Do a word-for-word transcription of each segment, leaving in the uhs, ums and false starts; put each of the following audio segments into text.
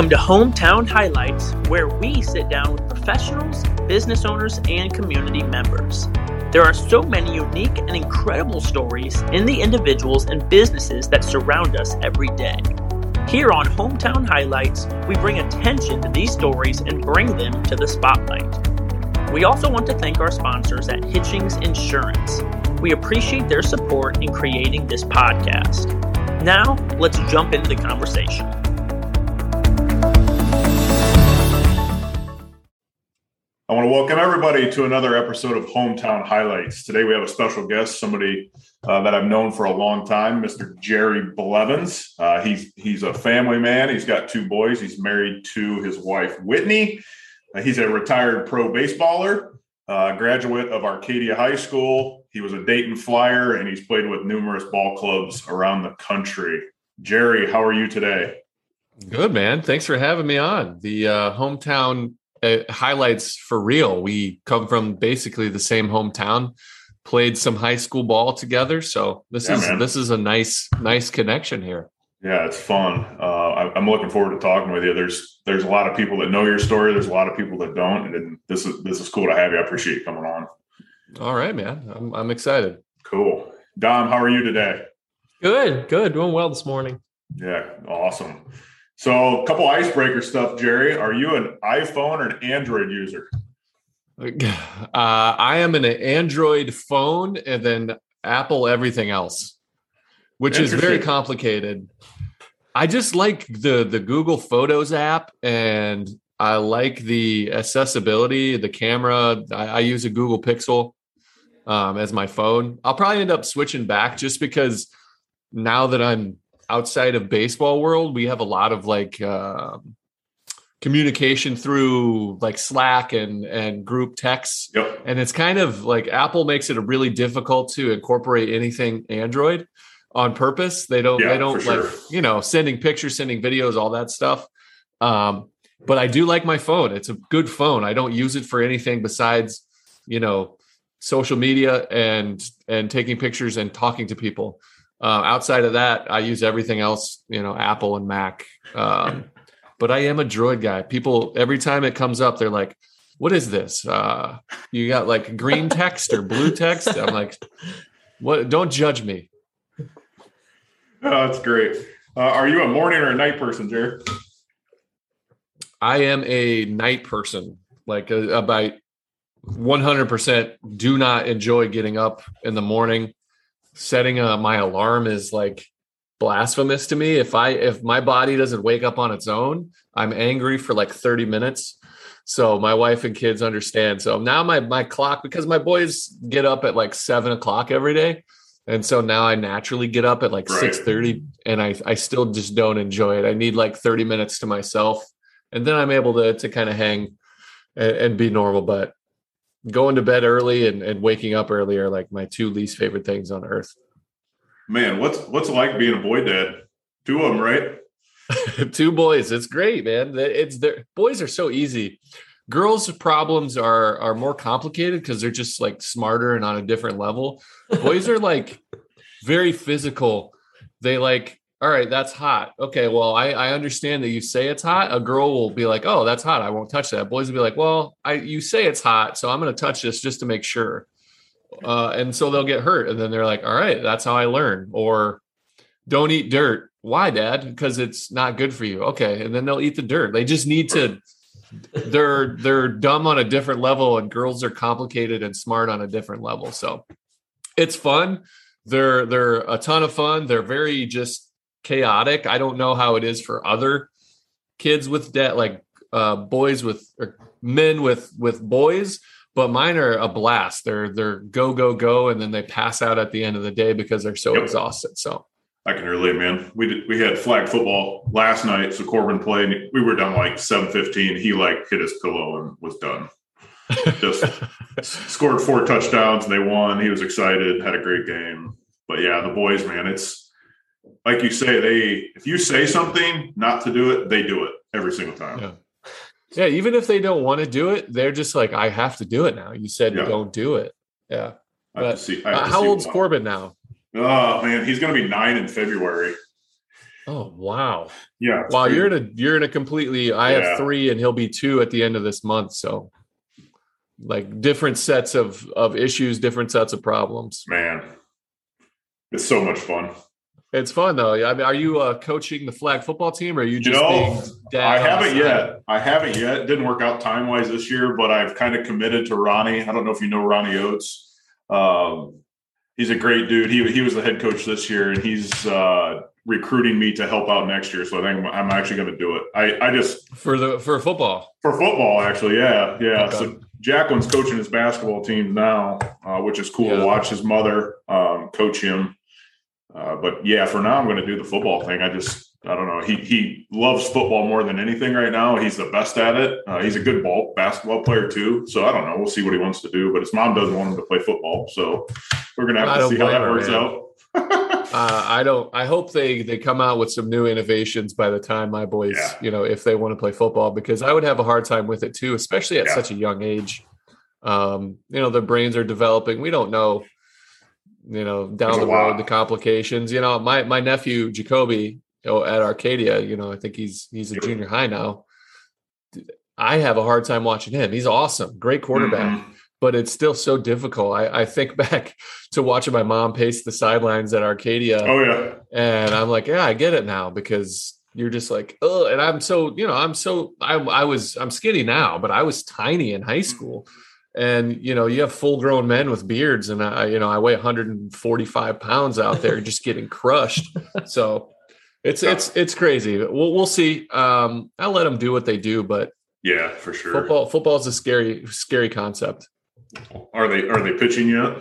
Welcome to Hometown Highlights, where we sit down with professionals, business owners, and community members. There are so many unique and incredible stories in the individuals and businesses that surround us every day. Here on Hometown Highlights, we bring attention to these stories and bring them to the spotlight. We also want to thank our sponsors at Hitchings Insurance. We appreciate their support in creating this podcast. Now, let's jump into the conversation. I want to welcome everybody to another episode of Hometown Highlights. Today we have a special guest, somebody uh, that I've known for a long time, Mister Jerry Blevins. Uh, he's he's a family man. He's got two boys. He's married to his wife, Whitney. Uh, he's a retired pro baseballer, uh, graduate of Arcadia High School. He was a Dayton Flyer, and he's played with numerous ball clubs around the country. Jerry, how are you today? Good, man. Thanks for having me on. The uh, Hometown Uh, highlights for real. We come from basically the same hometown, played some high school ball together. So this yeah, is man. this is a nice nice connection here. Yeah, it's fun. Uh, I, I'm looking forward to talking with you. There's there's a lot of people that know your story. There's a lot of people that don't, and this is this is cool to have you. I appreciate you coming on. All right, man. I'm I'm excited. Cool. Dom, how are you today? Good, good. Doing well this morning. Yeah, awesome. So a couple icebreaker stuff, Jerry. Are you an iPhone or an Android user? Uh, I am an Android phone and then Apple everything else, which is very complicated. I just like the, the Google Photos app, and I like the accessibility, the camera. I, I use a Google Pixel um, as my phone. I'll probably end up switching back just because now that I'm outside of baseball world, we have a lot of like uh, communication through like Slack and, and group texts. Yep. And it's kind of like Apple makes it really difficult to incorporate anything Android on purpose. They don't, yeah, they don't like, sure. you know, sending pictures, sending videos, all that stuff. Um, but I do like my phone. It's a good phone. I don't use it for anything besides, you know, social media and, and taking pictures and talking to people. Uh, outside of that, I use everything else, you know, Apple and Mac. Um, but I am a Droid guy. People, every time it comes up, they're like, what is this? Uh, you got like green text or blue text? I'm like, what? Don't judge me. Oh, that's great. Uh, are you a morning or a night person, Jared? I am a night person. Like a, about one hundred percent do not enjoy getting up in the morning. Setting uh, my alarm is like blasphemous to me. If I if my body doesn't wake up on its own, I'm angry for like thirty minutes. So my wife and kids understand. So now my my clock, because my boys get up at like seven o'clock every day, and so now I naturally get up at like right. six thirty, and I I still just don't enjoy it. I need like thirty minutes to myself, and then I'm able to to kind of hang and, and be normal. But going to bed early and, and waking up early are like my two least favorite things on earth. Man, what's what's it like being a boy dad? Two of them, right? Two boys. It's great, man. It's their boys are so easy. Girls' problems are are more complicated because they're just like smarter and on a different level. Boys are like very physical. They like, all right, that's hot. Okay, well, I, I understand that you say it's hot. A girl will be like, oh, that's hot. I won't touch that. Boys will be like, well, I you say it's hot, so I'm going to touch this just to make sure. Uh, and so they'll get hurt. And then they're like, all right, that's how I learn. Or don't eat dirt. Why, Dad? Because it's not good for you. Okay, and then they'll eat the dirt. They just need to – they're they're dumb on a different level, and girls are complicated and smart on a different level. So it's fun. They're They're a ton of fun. They're very just – chaotic. I don't know how it is for other kids with dad, like uh, boys with or men with with boys, but mine are a blast. They're they're go go go, and then they pass out at the end of the day because they're so yep. exhausted. So I can relate, man. We did we had flag football last night, so Corbin played. And we were done like seven fifteen. He like hit his pillow and was done. Just scored four touchdowns and they won. He was excited, had a great game. But yeah, the boys, man, it's. Like you say, they if you say something not to do it, they do it every single time. Yeah, yeah. Even if they don't want to do it, they're just like, I have to do it now. You said yeah. don't do it. Yeah. But, see, uh, how old's Corbin now? Oh man, he's going to be nine in February. Oh, wow. Yeah. Wow. crazy. You're in a, you're in a completely, I Yeah. have three and he'll be two at the end of this month. So like different sets of, of issues, different sets of problems. Man, it's so much fun. It's fun though. I mean, are you uh, coaching the flag football team, or are you You just know, being dad I on the haven't side? yet. I haven't yet. It didn't work out time wise this year, but I've kind of committed to Ronnie. I don't know if you know Ronnie Oates. Um, he's a great dude. He he was the head coach this year, and he's uh, recruiting me to help out next year. So I think I'm actually going to do it. I, I just for the for football for football actually, yeah, yeah. Okay. So Jacqueline's coaching his basketball team now, uh, which is cool Yeah. to watch his mother um, coach him. Uh, but yeah, for now I'm going to do the football thing. I just I don't know. He he loves football more than anything right now. He's the best at it. Uh, he's a good ball basketball player too. So I don't know. We'll see what he wants to do. But his mom doesn't want him to play football, so we're going to have I to don't see how blame that her, works man. out. uh, I don't I hope they they come out with some new innovations by the time my boys Yeah. you know, if they want to play football, because I would have a hard time with it too, especially at Yeah. such a young age. Um, you know, their brains are developing. We don't know, you know, down There's a the road, lot. the complications. You know, my my nephew Jacoby, you know, at Arcadia, you know, I think he's he's a junior high now. I have a hard time watching him. He's awesome, great quarterback, Mhm. but it's still so difficult. I, I think back to watching my mom pace the sidelines at Arcadia, Oh yeah. and I'm like, yeah, I get it now, because you're just like, oh, and I'm so, you know, I'm so, I, I was, I'm skinny now, but I was tiny in high school. And, you know, you have full grown men with beards, and I, you know, I weigh one hundred forty-five pounds out there just getting crushed. So it's, it's, it's crazy. We'll, we'll see. Um, I'll let them do what they do, but Yeah, for sure. football, football is a scary, scary concept. Are they are they pitching yet?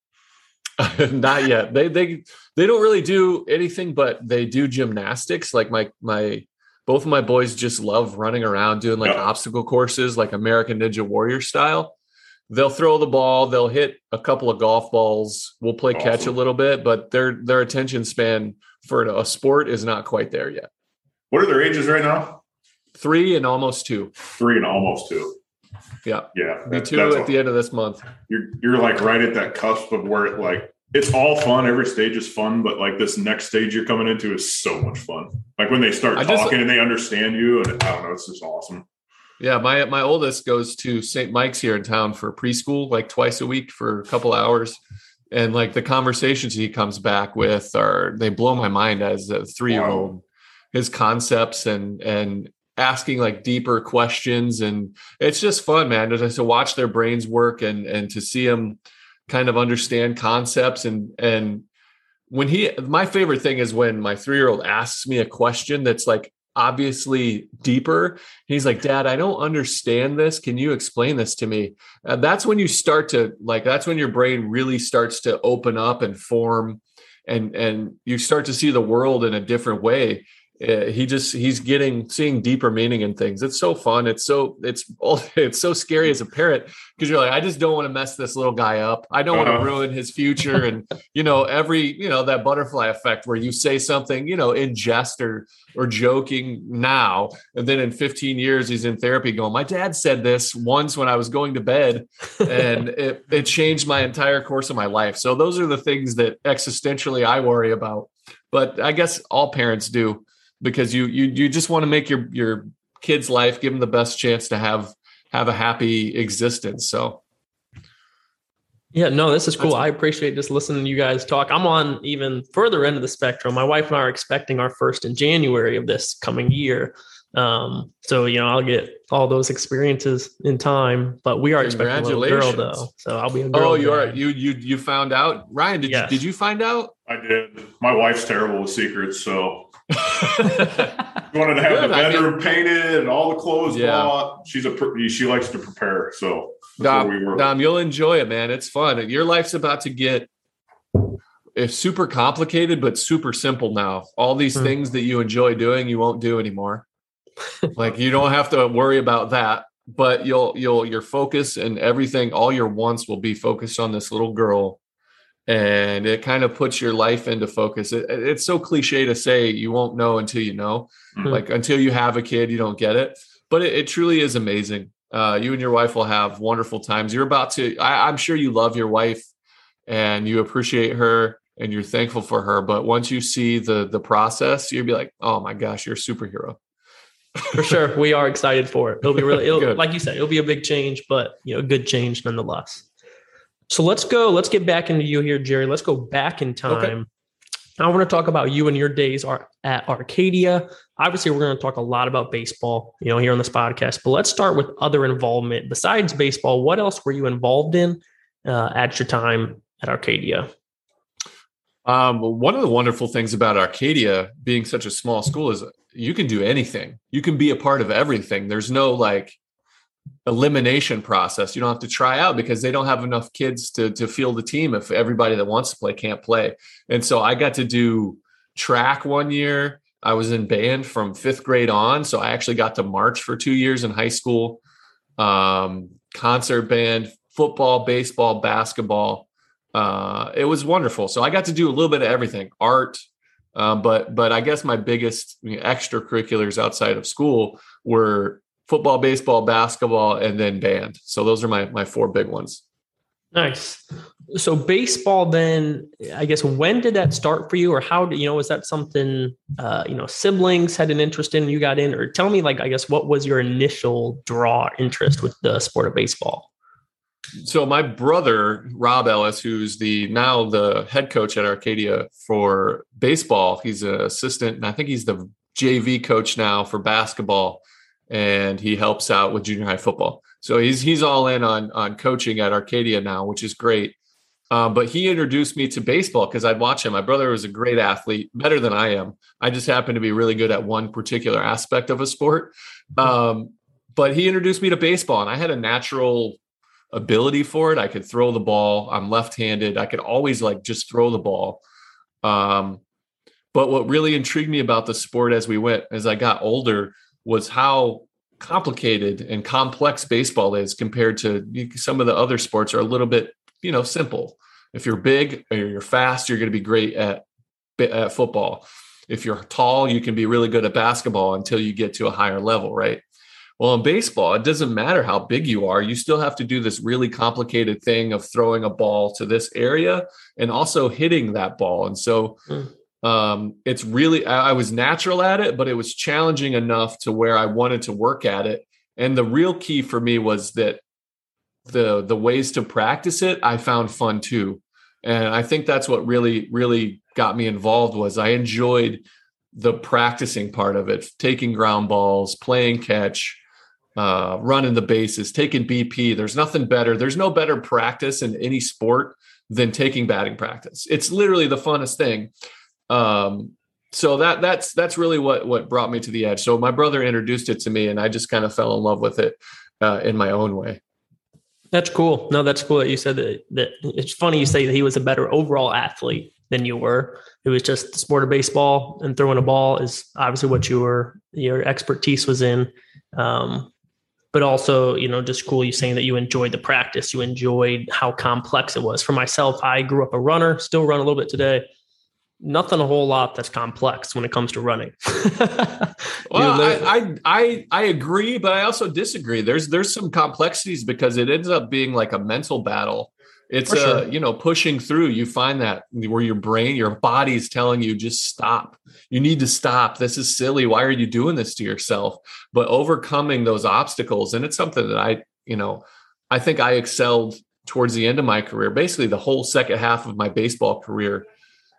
Not yet. They, they, they don't really do anything, but they do gymnastics. Like my, my, both of my boys just love running around doing like Yeah. obstacle courses, like American Ninja Warrior style. They'll throw the ball, they'll hit a couple of golf balls. We'll play catch a Awesome. little bit, but their, their attention span for a sport is not quite there yet. What are their ages right now? Three and almost two. Three and almost two. Yeah. Yeah. Be that- two that's at all- the end of this month. You're you're like right at that cusp of where it like it's all fun. Every stage is fun, but like this next stage you're coming into is so much fun. Like when they start I talking just- and they understand you, and I don't know, it's just awesome. Yeah, my my oldest goes to Saint Mike's here in town for preschool, like twice a week for a couple hours, and like the conversations he comes back with are they blow my mind as a three year old. His concepts and and asking like deeper questions, and it's just fun, man, to, to watch their brains work and and to see them kind of understand concepts and and when he my favorite thing is when my three year old asks me a question that's like obviously deeper. He's like, Dad, I don't understand this. Can you explain this to me? Uh, that's when you start to like, that's when your brain really starts to open up and form, and, and you start to see the world in a different way. Uh, he just, he's getting, seeing deeper meaning in things. It's so fun. It's so, it's, it's so scary as a parent, because you're like, I just don't want to mess this little guy up. I don't want Uh-huh. to ruin his future. And, you know, every, you know, that butterfly effect where you say something, you know, in jest or, or joking now, and then in fifteen years, he's in therapy going, my dad said this once when I was going to bed, and it, it changed my entire course of my life. So those are the things that existentially I worry about, but I guess all parents do, because you, you, you just want to make your, your kid's life, give them the best chance to have, have a happy existence. So Yeah, no, this is cool. That's- I appreciate just listening to you guys talk. I'm on even further end of the spectrum. My wife and I are expecting our first in January of this coming year. Um, so, you know, I'll get all those experiences in time, but we are expecting a little girl Congratulations. though. So I'll be a girl. Oh, you are dad. you you you found out, Ryan? Did Yes. you did you find out? I did. My wife's terrible with secrets, so she wanted to have Good, the I mean- bedroom painted and all the clothes Yeah. bought. She's a pre- she likes to prepare, so that's Dom, where we were. Dom, you'll enjoy it, man. It's fun. Your life's about to get it's super complicated, but super simple now. All these Hmm. things that you enjoy doing, you won't do anymore. Like you don't have to worry about that, but you'll you'll your focus and everything, all your wants will be focused on this little girl. And it kind of puts your life into focus. It, it's so cliche to say you won't know until you know. Mhm. Like until you have a kid, you don't get it. But it, it truly is amazing. Uh, you and your wife will have wonderful times. You're about to. I, I'm sure you love your wife, and you appreciate her. and you're thankful for her. But once you see the the process, you'll be like, oh my gosh, you're a superhero. For sure. We are excited for it. It'll be really, it'll, like you said, it'll be a big change, but you know, good change nonetheless. So let's go, let's get back into you here, Jerry. Let's go back in time. Okay. I want to talk about you and your days are at Arcadia. Obviously, we're going to talk a lot about baseball, you know, here on this podcast, but let's start with other involvement besides baseball. What else were you involved in uh, at your time at Arcadia? Um, one of the wonderful things about Arcadia being such a small school is you can do anything. You can be a part of everything. There's no like elimination process. You don't have to try out because they don't have enough kids to, to field the team if everybody that wants to play can't play. And so I got to do track one year. I was in band from fifth grade on. So I actually got to march for two years in high school, um, concert band, football, baseball, basketball. Uh, it was wonderful. So I got to do a little bit of everything, art. Um, but, but I guess my biggest you know, extracurriculars outside of school were football, baseball, basketball, and then band. So those are my, my four big ones. Nice. So baseball then, I guess, when did that start for you, or how did, you know, was that something, uh, you know, siblings had an interest in, you got in, or tell me, like, I guess, what was your initial draw interest with the sport of baseball? So my brother, Rob Ellis, who's the now the head coach at Arcadia for baseball, he's an assistant, and I think he's the J V coach now for basketball, and he helps out with junior high football. So he's he's all in on, on coaching at Arcadia now, which is great. Um, but he introduced me to baseball because I'd watch him. My brother was a great athlete, better than I am. I just happen to be really good at one particular aspect of a sport. Um, but he introduced me to baseball, and I had a natural ability for it. I could throw the ball. I'm left-handed. I could always like just throw the ball. Um, but what really intrigued me about the sport as we went, as I got older, was how complicated and complex baseball is compared to some of the other sports are a little bit, you know, simple. If you're big or you're fast, you're going to be great at, at football. If you're tall, you can be really good at basketball until you get to a higher level, right? Well, in baseball, it doesn't matter how big you are. You still have to do this really complicated thing of throwing a ball to this area and also hitting that ball. And so mm. um, it's really, I, I was natural at it, but it was challenging enough to where I wanted to work at it. And the real key for me was that the, the ways to practice it, I found fun too. And I think that's what really, really got me involved was I enjoyed the practicing part of it, taking ground balls, playing catch, Uh, running the bases, taking B P. There's nothing better. There's no better practice in any sport than taking batting practice. It's literally the funnest thing. Um, so that that's that's really what what brought me to the edge. So my brother introduced it to me, and I just kind of fell in love with it uh, in my own way. That's cool. No, that's cool that you said that. That it's funny you say that he was a better overall athlete than you were. It was just the sport of baseball, and throwing a ball is obviously what you were. Your expertise was in. Um, But also, you know, just cool you saying that you enjoyed the practice. You enjoyed how complex it was. For myself, I grew up a runner, still run a little bit today. Nothing a whole lot that's complex when it comes to running. Well, I, I I I agree, but I also disagree. There's there's some complexities because it ends up being like a mental battle. It's a, sure. you know, pushing through. You find that where your brain, your body's telling you just stop. You need to stop. This is silly. Why are you doing this to yourself? But overcoming those obstacles, and it's something that I, you know, I think I excelled towards the end of my career. Basically, the whole second half of my baseball career.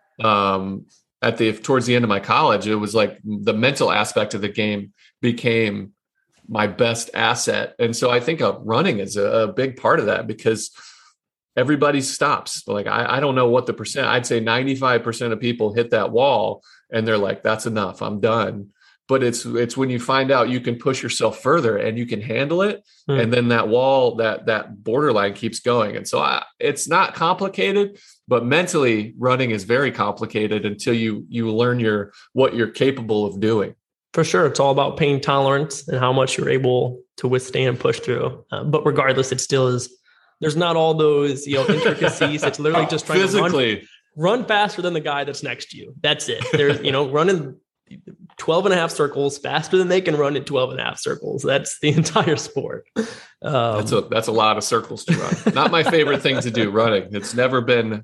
Um, at the towards the end of my college, it was like the mental aspect of the game became my best asset, and so I think uh, running is a, a big part of that because everybody stops. Like, I, I don't know what the percent, I'd say ninety-five percent of people hit that wall and they're like, that's enough, I'm done. But it's, it's when you find out you can push yourself further and you can handle it. Mm. And then that wall, that, that borderline keeps going. And so I, it's not complicated, but mentally running is very complicated until you, you learn your, what you're capable of doing. For sure. It's all about pain tolerance and how much you're able to withstand and push through. Uh, but regardless, it still is, there's not all those, you know, intricacies. It's literally just trying physically to run, run faster than the guy that's next to you. That's it. There's, you know, running twelve and a half circles faster than they can run in twelve and a half circles. That's the entire sport. Um, that's a, that's a lot of circles to run. Not my favorite thing to do, running. It's never been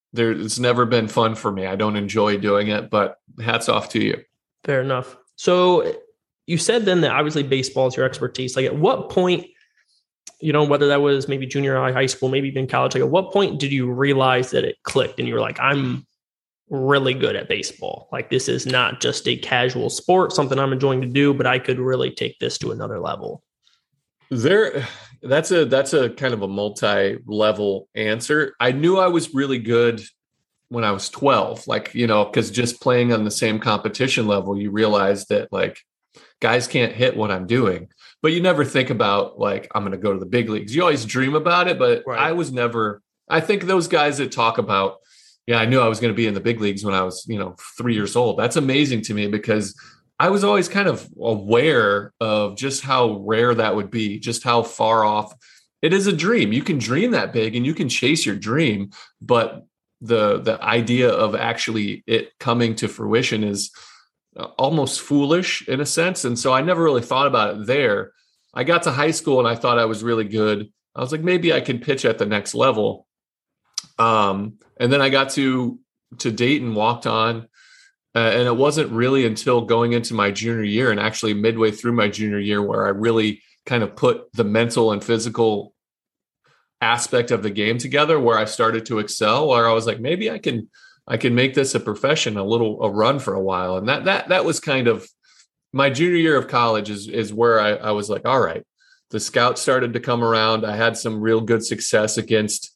there, it's never been fun for me. I don't enjoy doing it, but hats off to you. Fair enough. So you said then that obviously baseball is your expertise. Like, at what point, you know, whether that was maybe junior high, high school, maybe even college, like at what point did you realize that it clicked and you were like, I'm really good at baseball? Like, this is not just a casual sport, something I'm enjoying to do, but I could really take this to another level. There, that's a that's a kind of a multi-level answer. I knew I was really good when I was twelve, like, you know, because just playing on the same competition level, you realize that like guys can't hit what I'm doing, but you never think about like, I'm going to go to the big leagues. You always dream about it, but right. I was never, I think those guys that talk about, yeah, I knew I was going to be in the big leagues when I was, you know, three years old. That's amazing to me because I was always kind of aware of just how rare that would be, just how far off. It is a dream. You can dream that big and you can chase your dream, but the the idea of actually it coming to fruition is almost foolish in a sense. And so I never really thought about it there. I got to high school and I thought I was really good. I was like, maybe I can pitch at the next level. Um, and then I got to to Dayton, walked on. Uh, and it wasn't really until going into my junior year and actually midway through my junior year where I really kind of put the mental and physical aspect of the game together, where I started to excel, where I was like, maybe I can, I can make this a profession, a little, a run for a while. And that, that, that was kind of my junior year of college is, is where I, I was like, all right, the scouts started to come around. I had some real good success against,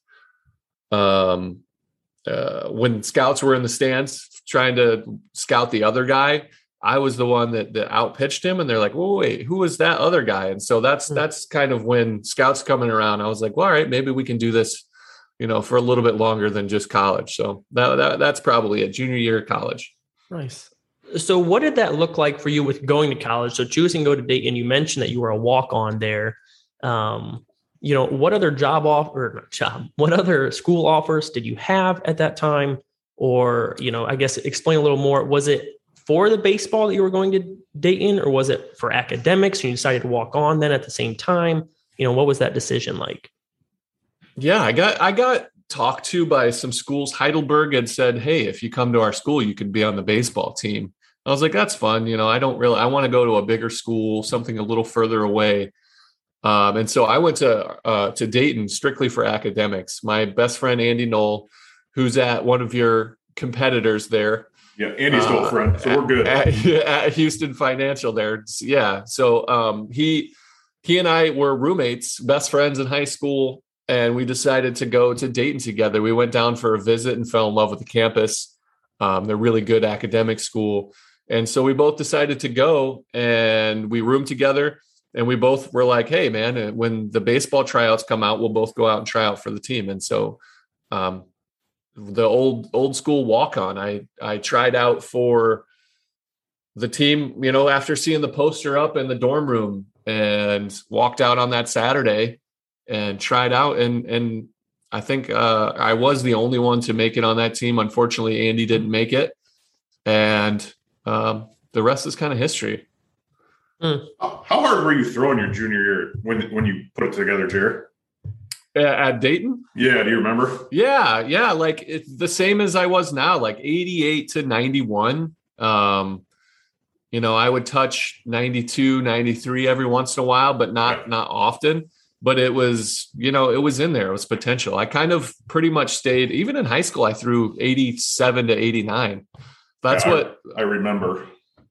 um, uh, when scouts were in the stands trying to scout the other guy, I was the one that, that outpitched him. And they're like, whoa, wait, who was that other guy? And so that's, mm-hmm. that's kind of when scouts coming around, I was like, well, all right, maybe we can do this, you know, for a little bit longer than just college. So that, that that's probably a junior year of college. Nice. So what did that look like for you with going to college? So choosing to go to Dayton, you mentioned that you were a walk-on there. Um, you know, what other job offer, not job, what other school offers did you have at that time? Or, you know, I guess explain a little more. Was it for the baseball that you were going to Dayton, or was it for academics and you decided to walk on then at the same time? You know, what was that decision like? Yeah, I got, I got talked to by some schools. Heidelberg had said, hey, if you come to our school, you could be on the baseball team. I was like, that's fun. You know, I don't really, I want to go to a bigger school, something a little further away. Um, and so I went to, uh, to Dayton strictly for academics. My best friend, Andy Knoll, who's at one of your competitors there. Yeah, Andy's still a friend, so we're good. At, at Houston Financial there. Yeah. So um, he he and I were roommates, best friends in high school, and we decided to go to Dayton together. We went down for a visit and fell in love with the campus. Um, they're really good academic school. And so we both decided to go, and we roomed together, and we both were like, hey, man, when the baseball tryouts come out, we'll both go out and try out for the team. And so um the old old school walk on. I I tried out for the team, you know, after seeing the poster up in the dorm room, and walked out on that Saturday and tried out. And and I think uh, I was the only one to make it on that team. Unfortunately, Andy didn't make it, and um, the rest is kind of history. Mm. How hard were you throwing your junior year when when you put it together, Jared? At Dayton? Yeah. Do you remember? Yeah. Yeah. Like it's the same as I was now, like eighty-eight to ninety-one. Um, you know, I would touch ninety-two, ninety-three every once in a while, but not, yeah. not often, but it was, you know, it was in there. It was potential. I kind of pretty much stayed, even in high school, I threw eighty-seven to eighty-nine. That's yeah, what I, I remember.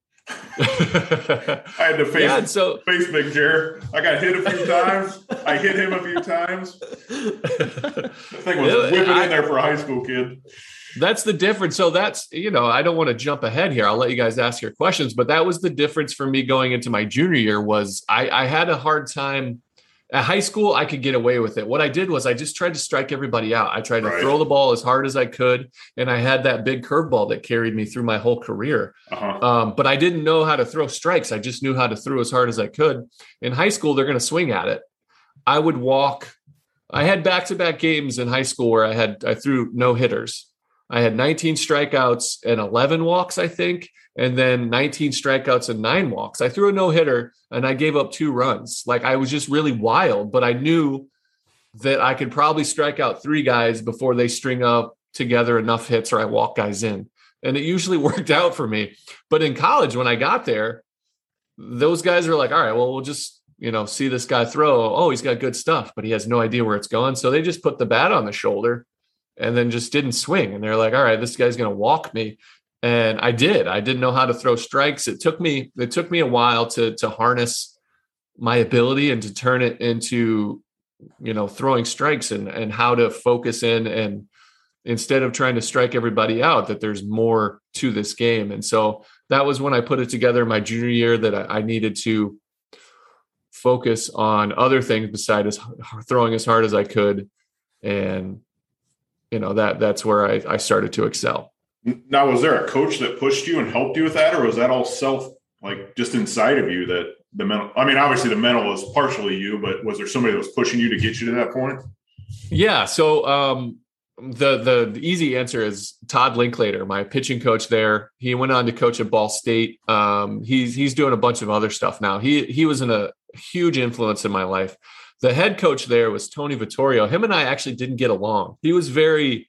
I had to face, yeah, so, face Big Jer. I got hit a few times. I hit him a few times. That thing was whipping I, in there for a high school kid. That's the difference. So that's, you know, I don't want to jump ahead here. I'll let you guys ask your questions, but that was the difference for me going into my junior year was I, I had a hard time. At high school, I could get away with it. What I did was I just tried to strike everybody out. I tried to right. throw the ball as hard as I could. And I had that big curveball that carried me through my whole career. Uh-huh. Um, but I didn't know how to throw strikes. I just knew how to throw as hard as I could. In high school, they're going to swing at it. I would walk. I had back-to-back games in high school where I had I threw no hitters. I had nineteen strikeouts and eleven walks, I think, and then nineteen strikeouts and nine walks. I threw a no-hitter and I gave up two runs. Like I was just really wild, but I knew that I could probably strike out three guys before they string up together enough hits or I walk guys in. And it usually worked out for me. But in college, when I got there, those guys are like, all right, well, we'll just, you know, see this guy throw. Oh, he's got good stuff, but he has no idea where it's going. So they just put the bat on the shoulder and then just didn't swing. And they're like, all right, this guy's going to walk me. And I did. I didn't know how to throw strikes. It took me, it took me a while to, to harness my ability and to turn it into, you know, throwing strikes and, and how to focus in and, instead of trying to strike everybody out, that there's more to this game. And so that was when I put it together my junior year, that I, I needed to focus on other things besides throwing as hard as I could. And, you know, that that's where I, I started to excel. Now, was there a coach that pushed you and helped you with that? Or was that all self, like just inside of you that the mental, I mean, obviously the mental was partially you, but was there somebody that was pushing you to get you to that point? Yeah. So, um, The, the the easy answer is Todd Linklater, my pitching coach there. He went on to coach at Ball State. Um, he's he's doing a bunch of other stuff now. He he was in a huge influence in my life. The head coach there was Tony Vittorio. Him and I actually didn't get along. He was very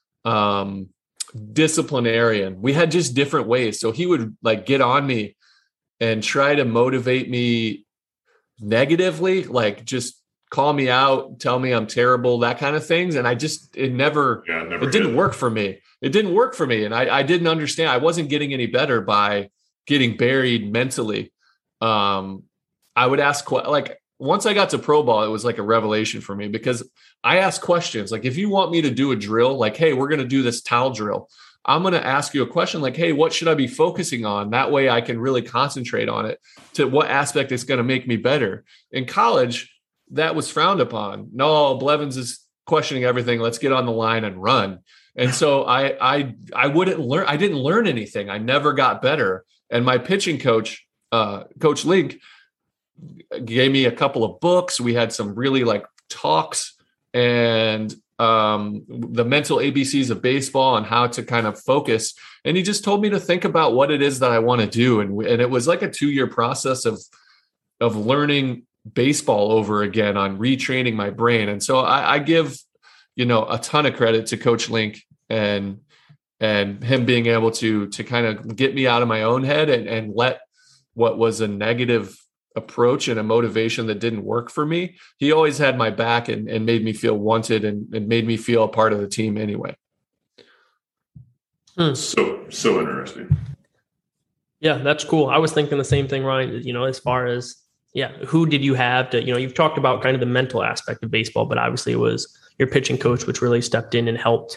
um, disciplinarian. We had just different ways. So he would like get on me and try to motivate me negatively, like just call me out, tell me I'm terrible, that kind of things. And I just, it never, yeah, never it didn't hit. work for me. It didn't work for me. And I, I didn't understand. I wasn't getting any better by getting buried mentally. Um, I would ask, like, once I got to pro ball, it was like a revelation for me because I asked questions. Like, if you want me to do a drill, like, hey, we're going to do this towel drill. I'm going to ask you a question like, hey, what should I be focusing on? That way I can really concentrate on it to what aspect is going to make me better. In college, that was frowned upon. No, Blevins is questioning everything. Let's get on the line and run. And so I, I, I wouldn't learn. I didn't learn anything. I never got better. And my pitching coach, uh, Coach Link, gave me a couple of books. We had some really like talks and um, the mental A B Cs of baseball and how to kind of focus. And he just told me to think about what it is that I want to do. And, and it was like a two year process of, of learning baseball over again, on retraining my brain. And so I, I give, you know, a ton of credit to Coach Link and, and him being able to, to kind of get me out of my own head and, and let what was a negative approach and a motivation that didn't work for me. He always had my back and, and made me feel wanted and, and made me feel a part of the team anyway. Hmm. So, so interesting. Yeah, that's cool. I was thinking the same thing, Ryan, you know, as far as, yeah, who did you have to, you know, you've talked about kind of the mental aspect of baseball, but obviously it was your pitching coach, which really stepped in and helped,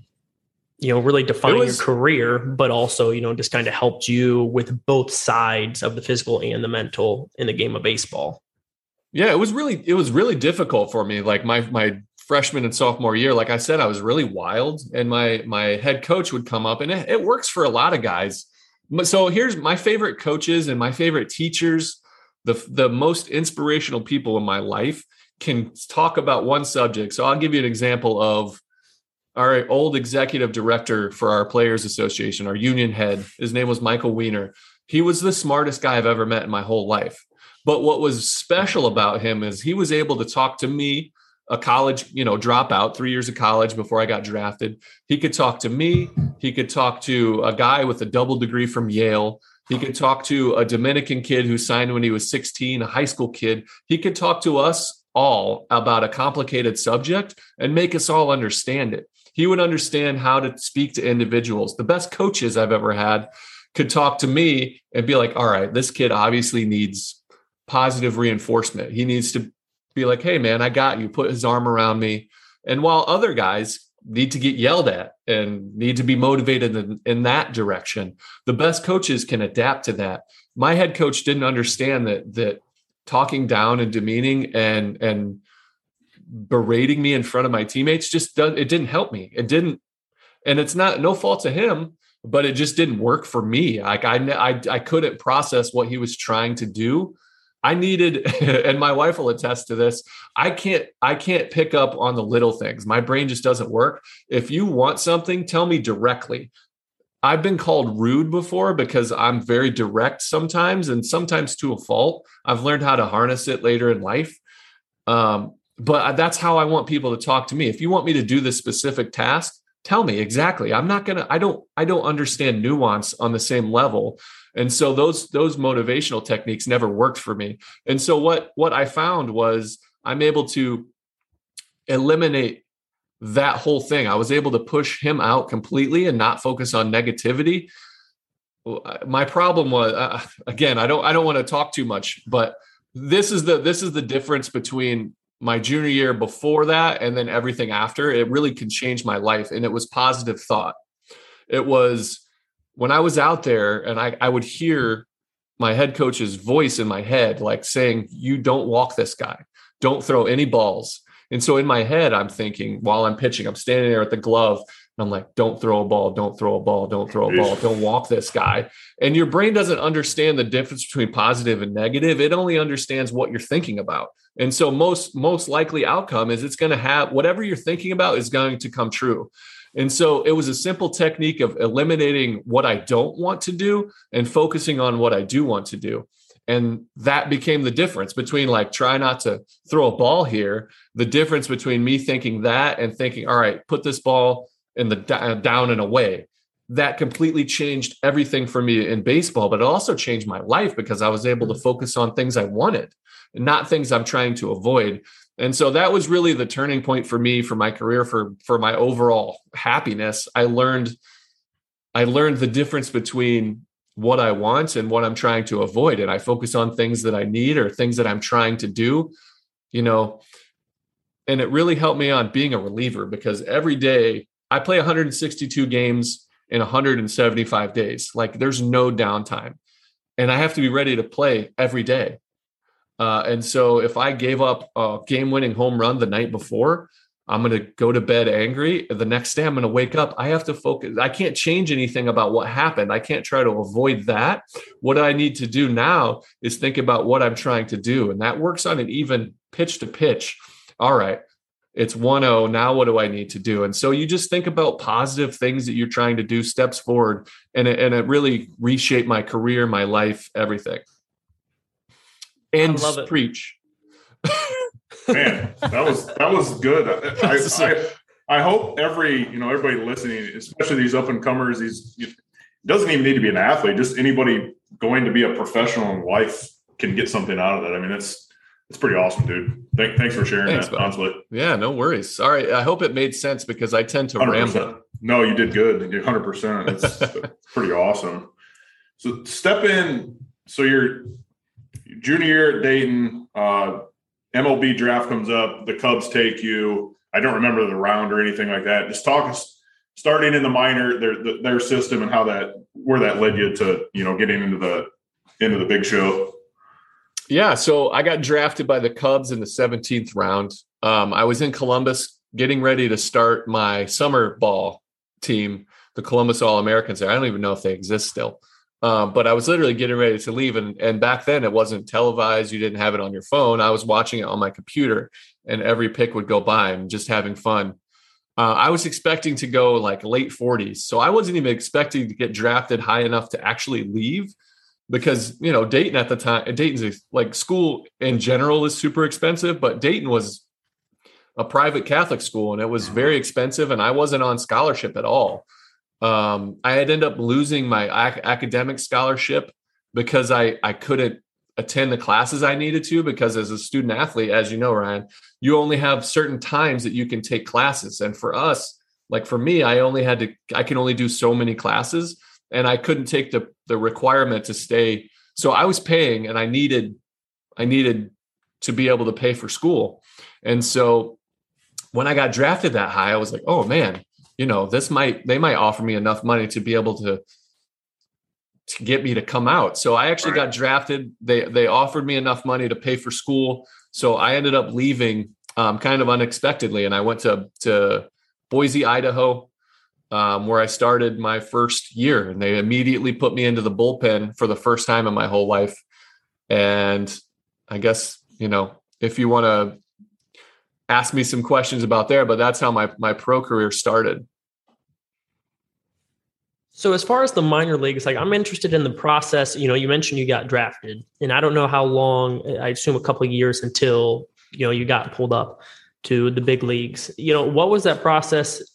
you know, really define was, your career, but also, you know, just kind of helped you with both sides of the physical and the mental in the game of baseball. Yeah, it was really, it was really difficult for me. Like my, my freshman and sophomore year, like I said, I was really wild and my, my head coach would come up and it, it works for a lot of guys. So here's my favorite coaches and my favorite teachers. The, the most inspirational people in my life can talk about one subject. So I'll give you an example of our old executive director for our Players Association, our union head. His name was Michael Weiner. He was the smartest guy I've ever met in my whole life. But what was special about him is he was able to talk to me, a college, you know, dropout, three years of college before I got drafted. He could talk to me. He could talk to a guy with a double degree from Yale. He could talk to a Dominican kid who signed when he was sixteen, a high school kid. He could talk to us all about a complicated subject and make us all understand it. He would understand how to speak to individuals. The best coaches I've ever had could talk to me and be like, all right, this kid obviously needs positive reinforcement. He needs to be like, hey, man, I got you. Put his arm around me. And while other guys need to get yelled at and need to be motivated in, in that direction, the best coaches can adapt to that. My head coach didn't understand that that talking down and demeaning and and berating me in front of my teammates just does, it didn't help me. It didn't, and it's not no fault to him, but it just didn't work for me. Like I I, I couldn't process what he was trying to do. I needed, and my wife will attest to this, I can't, I can't pick up on the little things. My brain just doesn't work. If you want something, tell me directly. I've been called rude before because I'm very direct sometimes, and sometimes to a fault. I've learned how to harness it later in life. Um, but that's how I want people to talk to me. If you want me to do this specific task, tell me exactly. I'm not going to, I don't, I don't understand nuance on the same level. And so those, those motivational techniques never worked for me. And so what, what I found was I'm able to eliminate that whole thing. I was able to push him out completely and not focus on negativity. My problem was, uh, again, I don't, I don't want to talk too much, but this is the, this is the difference between my junior year before that and then everything after. It really can change my life. And it was positive thought. It was when I was out there and I, I would hear my head coach's voice in my head, like saying, you don't walk this guy, don't throw any balls. And so in my head, I'm thinking while I'm pitching, I'm standing there at the glove and I'm like, don't throw a ball, don't throw a ball, don't throw a ball, don't walk this guy. And your brain doesn't understand the difference between positive and negative. It only understands what you're thinking about. And so most, most likely outcome is it's going to have whatever you're thinking about is going to come true. And so it was a simple technique of eliminating what I don't want to do and focusing on what I do want to do. And that became the difference between like, try not to throw a ball here. The difference between me thinking that and thinking, all right, put this ball in the d- down and away. That completely changed everything for me in baseball, but it also changed my life because I was able to focus on things I wanted and not things I'm trying to avoid. And so that was really the turning point for me, for my career, for, for my overall happiness. I learned, I learned the difference between what I want and what I'm trying to avoid. And I focus on things that I need or things that I'm trying to do, you know, and it really helped me on being a reliever because every day I play one hundred sixty-two games in one hundred seventy-five days. Like there's no downtime and I have to be ready to play every day. Uh, and so if I gave up a game-winning home run the night before, I'm going to go to bed angry. The next day I'm going to wake up. I have to focus. I can't change anything about what happened. I can't try to avoid that. What I need to do now is think about what I'm trying to do. And that works on an even pitch to pitch. All right, it's one oh. Now what do I need to do? And so you just think about positive things that you're trying to do, steps forward. And it, and it really reshaped my career, my life, everything. And love it. Preach. Man, that was that was good. I, I I hope every you know everybody listening, especially these up and comers, these it doesn't even need to be an athlete. Just anybody going to be a professional in life can get something out of that. I mean, it's it's pretty awesome, dude. Thank, thanks for sharing thanks, that. Honestly, yeah, no worries. Sorry, I hope it made sense because I tend to one hundred percent ramble. No, you did good. one hundred percent. It's pretty awesome. So step in. So you're junior year at Dayton. Uh, M L B draft comes up, the Cubs take you. I don't remember the round or anything like that. Just talk us starting in the minor, their their system and how that where that led you to, you know, getting into the into the big show. Yeah, so I got drafted by the Cubs in the seventeenth round. Um, I was in Columbus getting ready to start my summer ball team, the Columbus All-Americans there. I don't even know if they exist still. Um, but I was literally getting ready to leave. And, and back then it wasn't televised. You didn't have it on your phone. I was watching it on my computer and every pick would go by and just having fun. Uh, I was expecting to go like late forties. So I wasn't even expecting to get drafted high enough to actually leave because, you know, Dayton at the time, Dayton's like school in general is super expensive, but Dayton was a private Catholic school and it was very expensive and I wasn't on scholarship at all. Um, I had ended up losing my ac- academic scholarship because I, I couldn't attend the classes I needed to, because as a student athlete, as you know, Ryan, you only have certain times that you can take classes. And for us, like for me, I only had to, I can only do so many classes and I couldn't take the, the requirement to stay. So I was paying and I needed, I needed to be able to pay for school. And so when I got drafted that high, I was like, oh man, you know, this might, they might offer me enough money to be able to, to get me to come out. So I actually right. got drafted. They, they offered me enough money to pay for school. So I ended up leaving um, kind of unexpectedly. And I went to, to Boise, Idaho, um, where I started my first year, and they immediately put me into the bullpen for the first time in my whole life. And I guess, you know, if you want to ask me some questions about there, but that's how my, my pro career started. So as far as the minor leagues, like I'm interested in the process. You know, you mentioned you got drafted and I don't know how long, I assume a couple of years until, you know, you got pulled up to the big leagues. You know, what was that process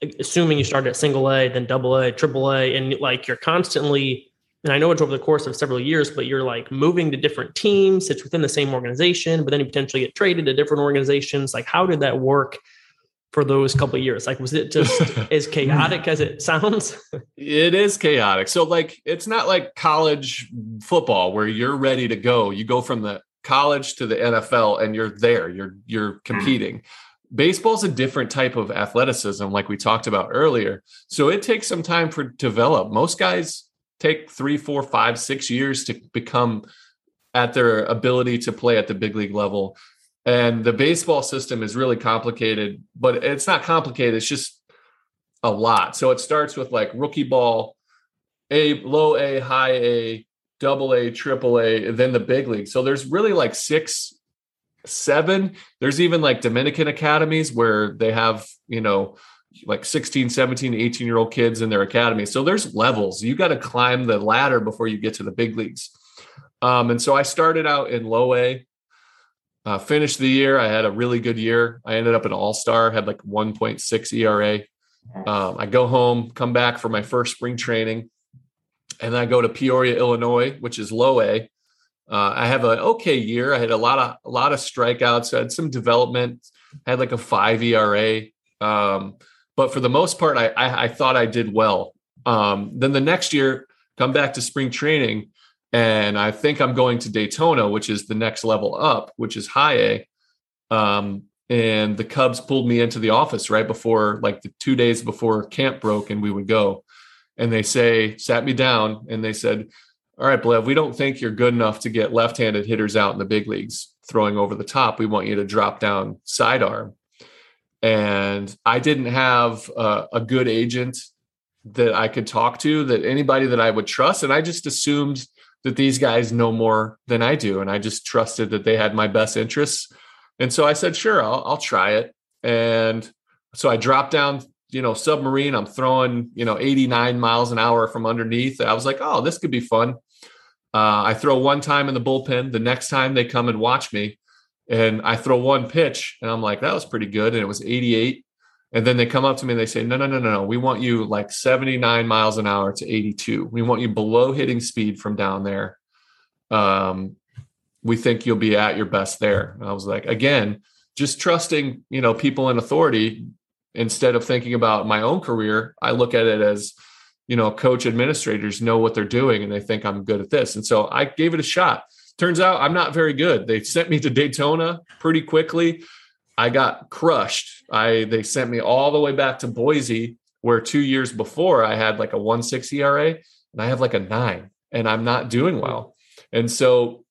assuming you started at single A, then double A, triple A, and like you're constantly, and I know it's over the course of several years, but you're like moving to different teams. It's within the same organization, but then you potentially get traded to different organizations. Like, how did that work for those couple of years? Like, was it just as chaotic as it sounds? It is chaotic. So like, it's not like college football where you're ready to go. You go from the college to the N F L and you're there, you're, you're competing. Baseball's a different type of athleticism, like we talked about earlier. So it takes some time for to develop. Most guys take three, four, five, six years to become at their ability to play at the big league level. And the baseball system is really complicated, but it's not complicated. It's just a lot. So it starts with like rookie ball, A, low A, high A, double A, triple A, then the big league. So there's really like six, seven. There's even like Dominican academies where they have, you know, like sixteen, seventeen, eighteen year old kids in their academy. So there's levels. You got to climb the ladder before you get to the big leagues. Um, and so I started out in low A, uh, finished the year. I had a really good year. I ended up an all-star, had like one point six E R A. Um, I go home, come back for my first spring training, and then I go to Peoria, Illinois, which is low A. Uh, I have an okay year. I had a lot of a lot of strikeouts. I had some development. I had like a five E R A. Um, but for the most part, I, I, I thought I did well. Um, then the next year, come back to spring training, and I think I'm going to Daytona, which is the next level up, which is high A. Um, and the Cubs pulled me into the office right before, like the two days before camp broke, and we would go. And they say, sat me down, and they said, all right, Blev, we don't think you're good enough to get left-handed hitters out in the big leagues throwing over the top. We want you to drop down sidearm. And I didn't have a, a good agent that I could talk to, that anybody that I would trust. And I just assumed that these guys know more than I do. And I just trusted that they had my best interests. And so I said, sure, I'll, I'll try it. And so I dropped down, you know, submarine. I'm throwing, you know, eighty-nine miles an hour from underneath. I was like, oh, this could be fun. Uh, I throw one time in the bullpen. The next time they come and watch me, and I throw one pitch, and I'm like, that was pretty good. And it was eighty-eight. And then they come up to me and they say, no, no, no, no, no. We want you like seventy-nine miles an hour to eighty-two. We want you below hitting speed from down there. Um, we think you'll be at your best there. And I was like, again, just trusting, you know, people in authority instead of thinking about my own career. I look at it as, you know, coach administrators know what they're doing and they think I'm good at this. And so I gave it a shot. Turns out I'm not very good. They sent me to Daytona pretty quickly. I got crushed. I they sent me all the way back to Boise, where two years before I had like a one point six E R A, and I have like a nine, and I'm not doing well. And so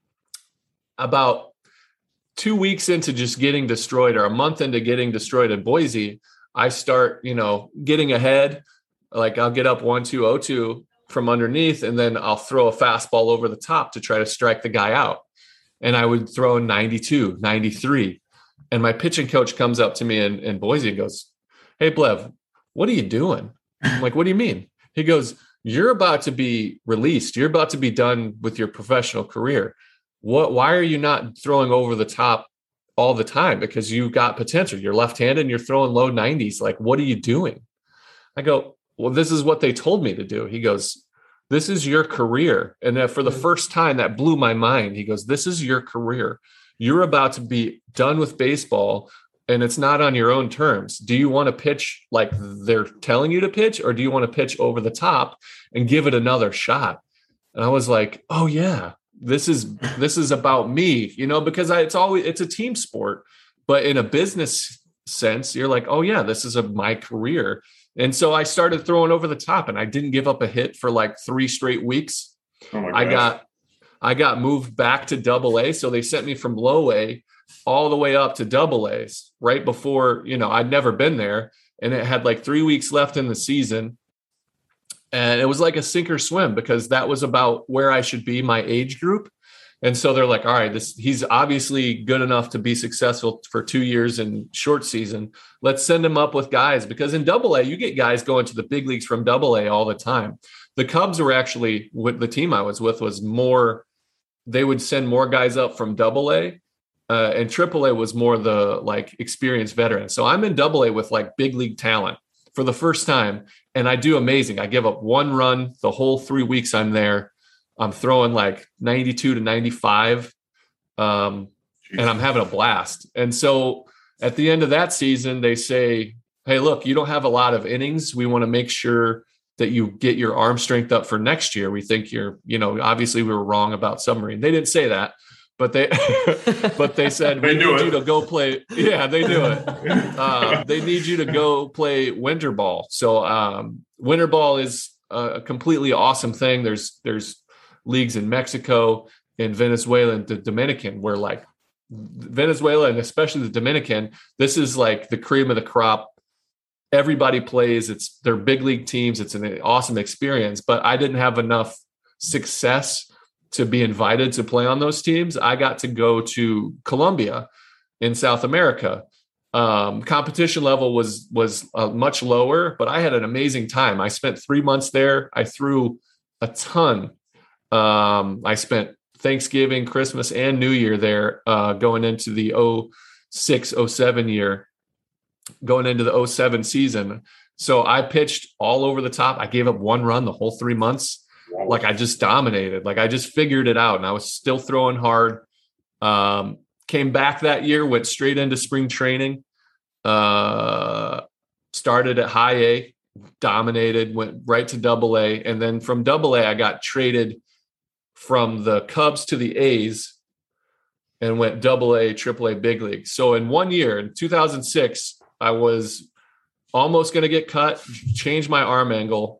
about two weeks into just getting destroyed, or a month into getting destroyed in Boise, I start, you know, getting ahead. Like I'll get up one, two, oh, two from underneath, and then I'll throw a fastball over the top to try to strike the guy out. And I would throw ninety-two, ninety-three. And my pitching coach comes up to me in, in Boise and goes, hey, Blev, what are you doing? I'm like, what do you mean? He goes, you're about to be released. You're about to be done with your professional career. What? Why are you not throwing over the top all the time? Because you got potential. You're left-handed and you're throwing low nineties. Like, what are you doing? I go, well, this is what they told me to do. He goes, this is your career. And for the first time, that blew my mind. He goes, this is your career. You're about to be done with baseball, and it's not on your own terms. Do you want to pitch like they're telling you to pitch, or do you want to pitch over the top and give it another shot? And I was like, oh yeah, this is, this is about me, you know, because I, it's always, it's a team sport, but in a business sense, you're like, oh yeah, this is a, my career. And so I started throwing over the top, and I didn't give up a hit for like three straight weeks. Oh my I gosh. got, I got moved back to double A. So they sent me from low A all the way up to double A's right before, you know, I'd never been there. And it had like three weeks left in the season. And it was like a sink or swim, because that was about where I should be, my age group. And so they're like, all right, this, he's obviously good enough to be successful for two years in short season. Let's send him up with guys, because in double A, you get guys going to the big leagues from double A all the time. The Cubs were actually, with the team I was with, was more, they would send more guys up from double A, uh, and triple A was more the like experienced veterans. So I'm in double A with like big league talent for the first time, and I do amazing. I give up one run the whole three weeks I'm there. I'm throwing like ninety-two to ninety-five, um, and I'm having a blast. And so at the end of that season, they say, hey, look, you don't have a lot of innings. We want to make sure that you get your arm strength up for next year. We think you're, you know, obviously we were wrong about submarine. They didn't say that, but they, but they said, they we do need it. you to go play. Yeah, they do it. Uh, they need you to go play winter ball. So um, winter ball is a completely awesome thing. There's, there's leagues in Mexico, in Venezuela, and the Dominican, where like Venezuela and especially the Dominican, this is like the cream of the crop. Everybody plays. It's they're big league teams. It's an awesome experience, but I didn't have enough success to be invited to play on those teams. I got to go to Colombia in South America. Um, competition level was, was uh, much lower, but I had an amazing time. I spent three months there. I threw a ton. Um, I spent Thanksgiving, Christmas, and New Year there, uh, going into the oh six oh seven year. Going into the oh seven season. So I pitched all over the top. I gave up one run the whole three months. Wow. Like I just dominated. Like I just figured it out, and I was still throwing hard. Um, came back that year, went straight into spring training. Uh, started at high A, dominated, went right to double A. And then from double A, I got traded from the Cubs to the A's and went double A, triple A, big league. So in one year, in two thousand six, I was almost going to get cut, changed my arm angle,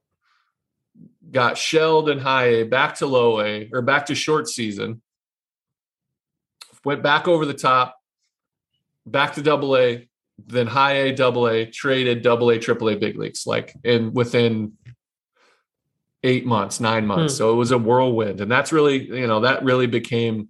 got shelled in high A, back to low A, or back to short season, went back over the top, back to double A, then high A, double A, traded double A, triple A, big leagues, like in within eight months, nine months. Hmm. So it was a whirlwind. And that's really, you know, that really became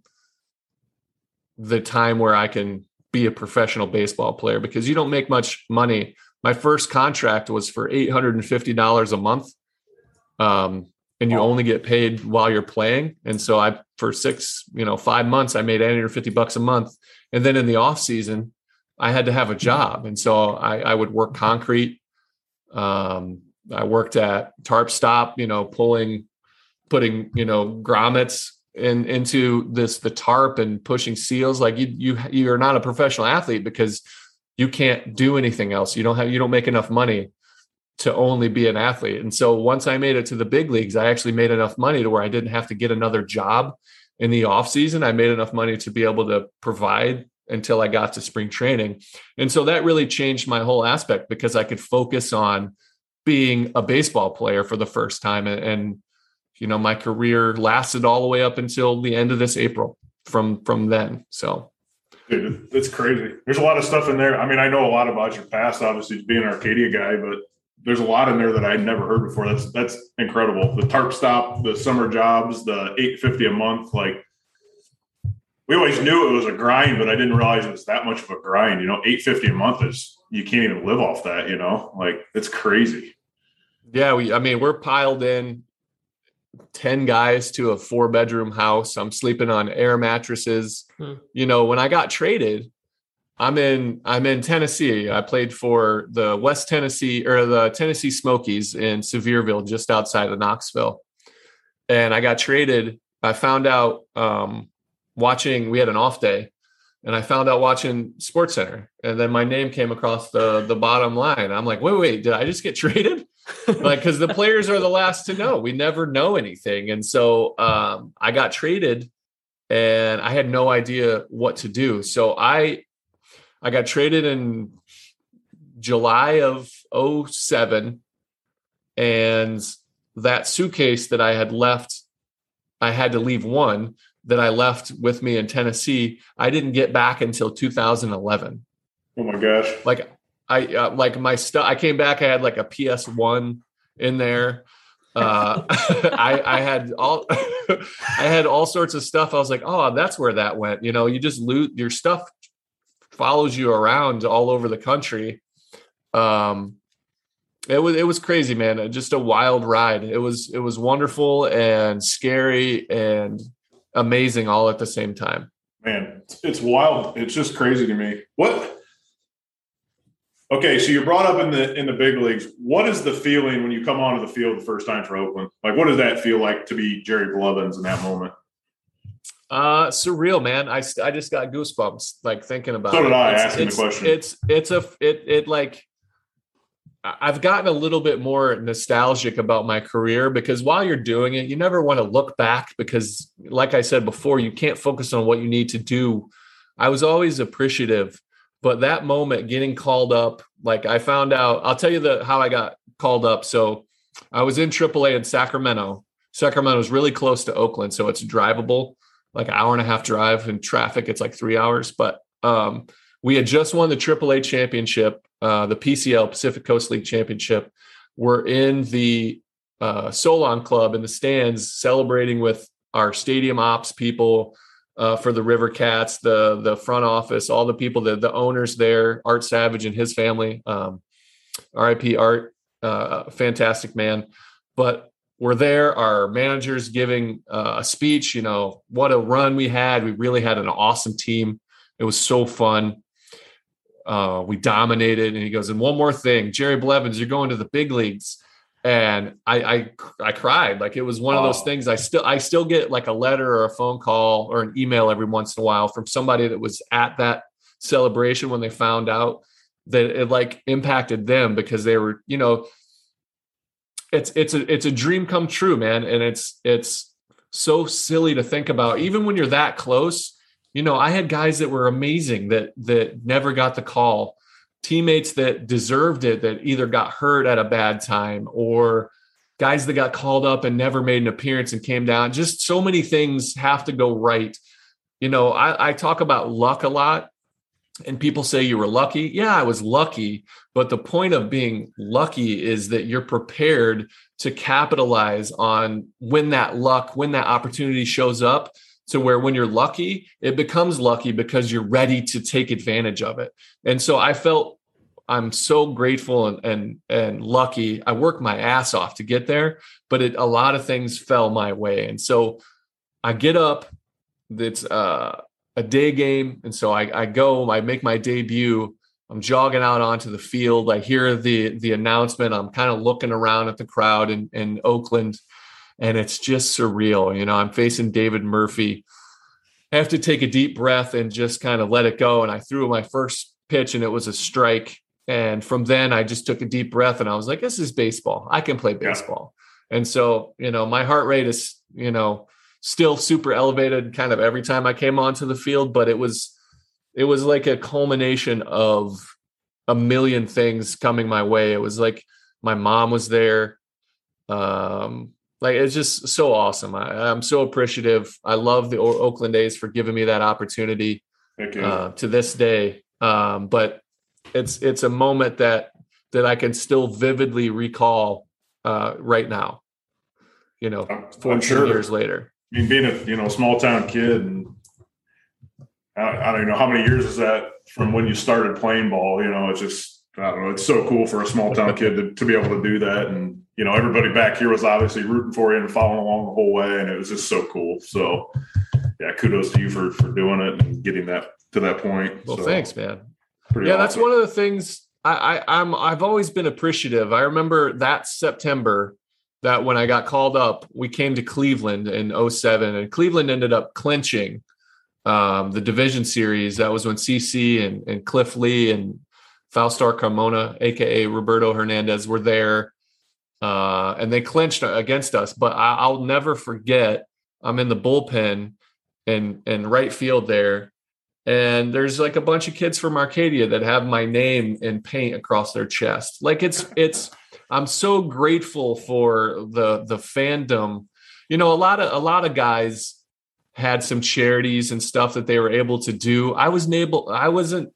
the time where I can be a professional baseball player, because you don't make much money. My first contract was for eight hundred fifty dollars a month. Um, and you only get paid while you're playing. And so I, for six, you know, five months, I made eight hundred fifty bucks a month. And then in the off season, I had to have a job. And so I, I would work concrete. Um, I worked at Tarp Stop, you know, pulling, putting, you know, grommets in, into this, the tarp, and pushing seals. Like you, you, you're not a professional athlete because you can't do anything else. You don't have, you don't make enough money to only be an athlete. And so once I made it to the big leagues, I actually made enough money to where I didn't have to get another job in the off season. I made enough money to be able to provide until I got to spring training. And so that really changed my whole aspect, because I could focus on being a baseball player for the first time. And, and you know, my career lasted all the way up until the end of this April from, from then. So. Dude, it's crazy. There's a lot of stuff in there. I mean, I know a lot about your past, obviously being an Arcadia guy, but there's a lot in there that I'd never heard before. That's, that's incredible. The Tarp Stop, the summer jobs, the eight fifty a month. Like, we always knew it was a grind, but I didn't realize it was that much of a grind. You know, eight fifty a month is, you can't even live off that, you know, like it's crazy. Yeah. We, I mean, we're piled in ten guys to a four bedroom house. I'm sleeping on air mattresses. Hmm. You know, when I got traded, I'm in, I'm in Tennessee. I played for the West Tennessee or the Tennessee Smokies in Sevierville, just outside of Knoxville. And I got traded. I found out, um, watching, we had an off day, and I found out watching SportsCenter, and then my name came across the, the bottom line. I'm like, wait, wait, did I just get traded? Like, cause the players are the last to know. We never know anything. And so, um, I got traded and I had no idea what to do. So I, I got traded in July of oh seven, and that suitcase that I had left, I had to leave one that I left with me in Tennessee. I didn't get back until two thousand eleven. Oh my gosh. Like I, uh, like my stuff, I came back, I had like a P S one in there. Uh, I, I had all, I had all sorts of stuff. I was like, oh, that's where that went. You know, you just loot your stuff, follows you around all over the country. Um, it was, it was crazy, man. Just a wild ride. It was, it was wonderful and scary and amazing all at the same time. Man, it's wild. It's just crazy to me. What, Okay, so you're brought up in the in the big leagues. What is the feeling when you come onto the field the first time for Oakland? Like, what does that feel like to be Jerry Blevins in that moment? Uh, surreal, man. I, I just got goosebumps, like thinking about it. So did I, it's, asking it's, the question. It's, it's a, it, it like, I've gotten a little bit more nostalgic about my career because while you're doing it, you never want to look back because like I said before, you can't focus on what you need to do. I was always appreciative, but that moment getting called up, like I found out, I'll tell you the, how I got called up. So I was in triple A in Sacramento. Sacramento is really close to Oakland. So it's drivable, like an hour and a half drive in traffic. It's like three hours, but um, we had just won the triple A championship. Uh, the P C L Pacific Coast League Championship. We're in the uh, Solon Club in the stands celebrating with our stadium ops people uh, for the River Cats, the the front office, all the people, the, the owners there, Art Savage and his family. Um, R I P Art, uh, fantastic man. But we're there, our manager's giving uh, a speech, you know, what a run we had. We really had an awesome team. It was so fun. Uh, we dominated, and he goes, and one more thing, Jerry Blevins, you're going to the big leagues. And I, I, I cried. Like it was one of those things. I still, I still get like a letter or a phone call or an email every once in a while from somebody that was at that celebration when they found out that it like impacted them because they were, you know, it's, it's a, it's a dream come true, man. And it's, it's so silly to think about, even when you're that close. You know, I had guys that were amazing that that never got the call, teammates that deserved it that either got hurt at a bad time or guys that got called up and never made an appearance and came down. Just so many things have to go right. You know, I, I talk about luck a lot and people say you were lucky. Yeah, I was lucky. But the point of being lucky is that you're prepared to capitalize on when that luck, when that opportunity shows up. So where when you're lucky, it becomes lucky because you're ready to take advantage of it. And so I felt I'm so grateful and and, and lucky. I worked my ass off to get there, but it, a lot of things fell my way. And so I get up, it's uh, a day game. And so I, I go, I make my debut. I'm jogging out onto the field. I hear the, the announcement. I'm kind of looking around at the crowd in, in Oakland. And it's just surreal. You know, I'm facing David Murphy. I have to take a deep breath and just kind of let it go. And I threw my first pitch and it was a strike. And from then I just took a deep breath and I was like, this is baseball. I can play baseball. Yeah. And so, you know, my heart rate is, you know, still super elevated kind of every time I came onto the field, but it was, it was like a culmination of a million things coming my way. It was like my mom was there. Um, Like, it's just so awesome. I, I'm so appreciative. I love the o- Oakland A's for giving me that opportunity uh, to this day. Um, but it's it's a moment that that I can still vividly recall uh, right now, you know, fourteen sure. years later. I mean, being a, you know, small town kid, and I, I don't know how many years is that from when you started playing ball, you know, it's just, I don't know, it's so cool for a small town kid to, to be able to do that. And, you know, everybody back here was obviously rooting for you and following along the whole way. And it was just so cool. So yeah, kudos to you for, for doing it and getting that to that point. Well, so, thanks, man. Yeah. Awesome. That's one of the things I, I I'm, I've always been appreciative. I remember that September that when I got called up, we came to Cleveland in oh seven and Cleveland ended up clinching um, the division series. That was when C C and, and Cliff Lee and Faustar Carmona, A K A Roberto Hernandez, were there. Uh, and they clinched against us, but I, I'll never forget. I'm in the bullpen and and right field there, and there's like a bunch of kids from Arcadia that have my name in paint across their chest. Like it's it's. I'm so grateful for the the fandom. You know, a lot of a lot of guys had some charities and stuff that they were able to do. I wasn't able. I wasn't.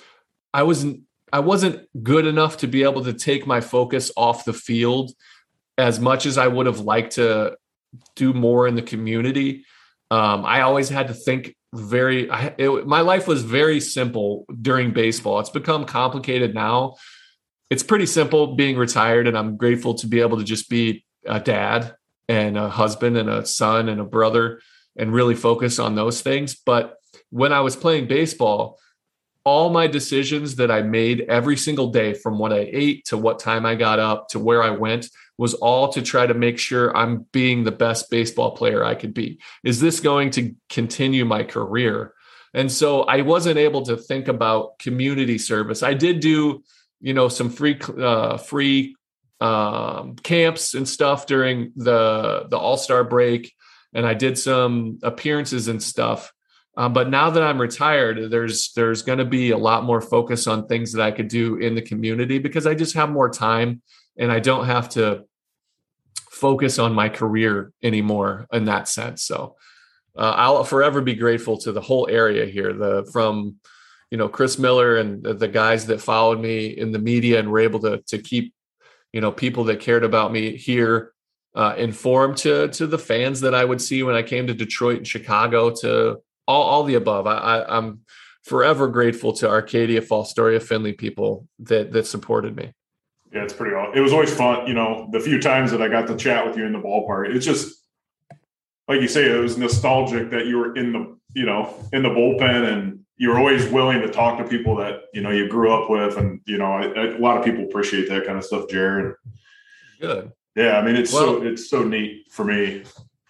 I wasn't. I wasn't good enough to be able to take my focus off the field as much as I would have liked to do more in the community. Um, I always had to think very, I, it, my life was very simple during baseball. It's become complicated now. It's pretty simple being retired, and I'm grateful to be able to just be a dad and a husband and a son and a brother and really focus on those things. But when I was playing baseball, all my decisions that I made every single day, from what I ate to what time I got up to where I went, was all to try to make sure I'm being the best baseball player I could be. Is this going to continue my career? And so I wasn't able to think about community service. I did do, you know, some free, uh, free um, camps and stuff during the, the All-Star break. And I did some appearances and stuff. Um, but now that I'm retired, there's, there's going to be a lot more focus on things that I could do in the community, because I just have more time and I don't have to focus on my career anymore in that sense. So uh, I'll forever be grateful to the whole area here, the, from, you know, Chris Miller and the, the guys that followed me in the media and were able to, to keep, you know, people that cared about me here uh, informed, to, to the fans that I would see when I came to Detroit and Chicago, to all, all the above. I, I, I'm forever grateful to Arcadia, Fostoria, Findlay people that, that supported me. Yeah, it's pretty awesome. It was always fun. You know, the few times that I got to chat with you in the ballpark, it's just, like you say, it was nostalgic that you were in the, you know, in the bullpen, and you were always willing to talk to people that, you know, you grew up with. And, you know, I, I, a lot of people appreciate that kind of stuff, Jared. Good. Yeah. I mean, it's well, so, it's so neat for me.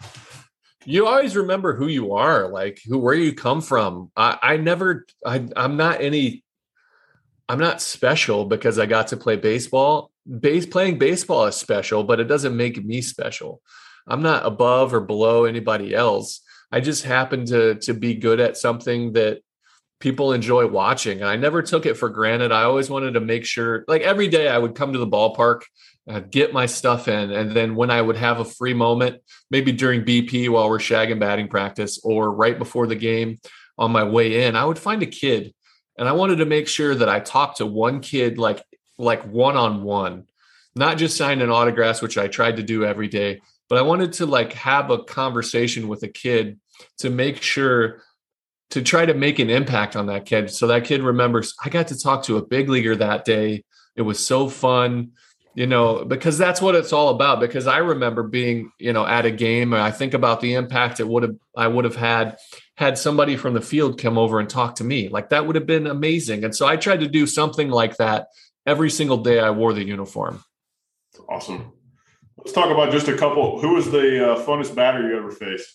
You always remember who you are, like who, where you come from. I, I never, I, I'm not any, I'm not special because I got to play baseball. Base playing baseball is special, but it doesn't make me special. I'm not above or below anybody else. I just happen to, to be good at something that people enjoy watching. And I never took it for granted. I always wanted to make sure, like every day I would come to the ballpark, I'd get my stuff in. And then when I would have a free moment, maybe during B P while we're shagging batting practice, or right before the game on my way in, I would find a kid. And I wanted to make sure that I talked to one kid, like, like one-on-one, not just signing autographs, which I tried to do every day, but I wanted to like have a conversation with a kid to make sure, to try to make an impact on that kid. So that kid remembers, I got to talk to a big leaguer that day. It was so fun, you know, because that's what it's all about. Because I remember being, you know, at a game, and I think about the impact it would have, I would have had, had somebody from the field come over and talk to me. Like that would have been amazing. And so I tried to do something like that every single day I wore the uniform. Awesome. Let's talk about just a couple. Who was the uh, funnest batter you ever faced?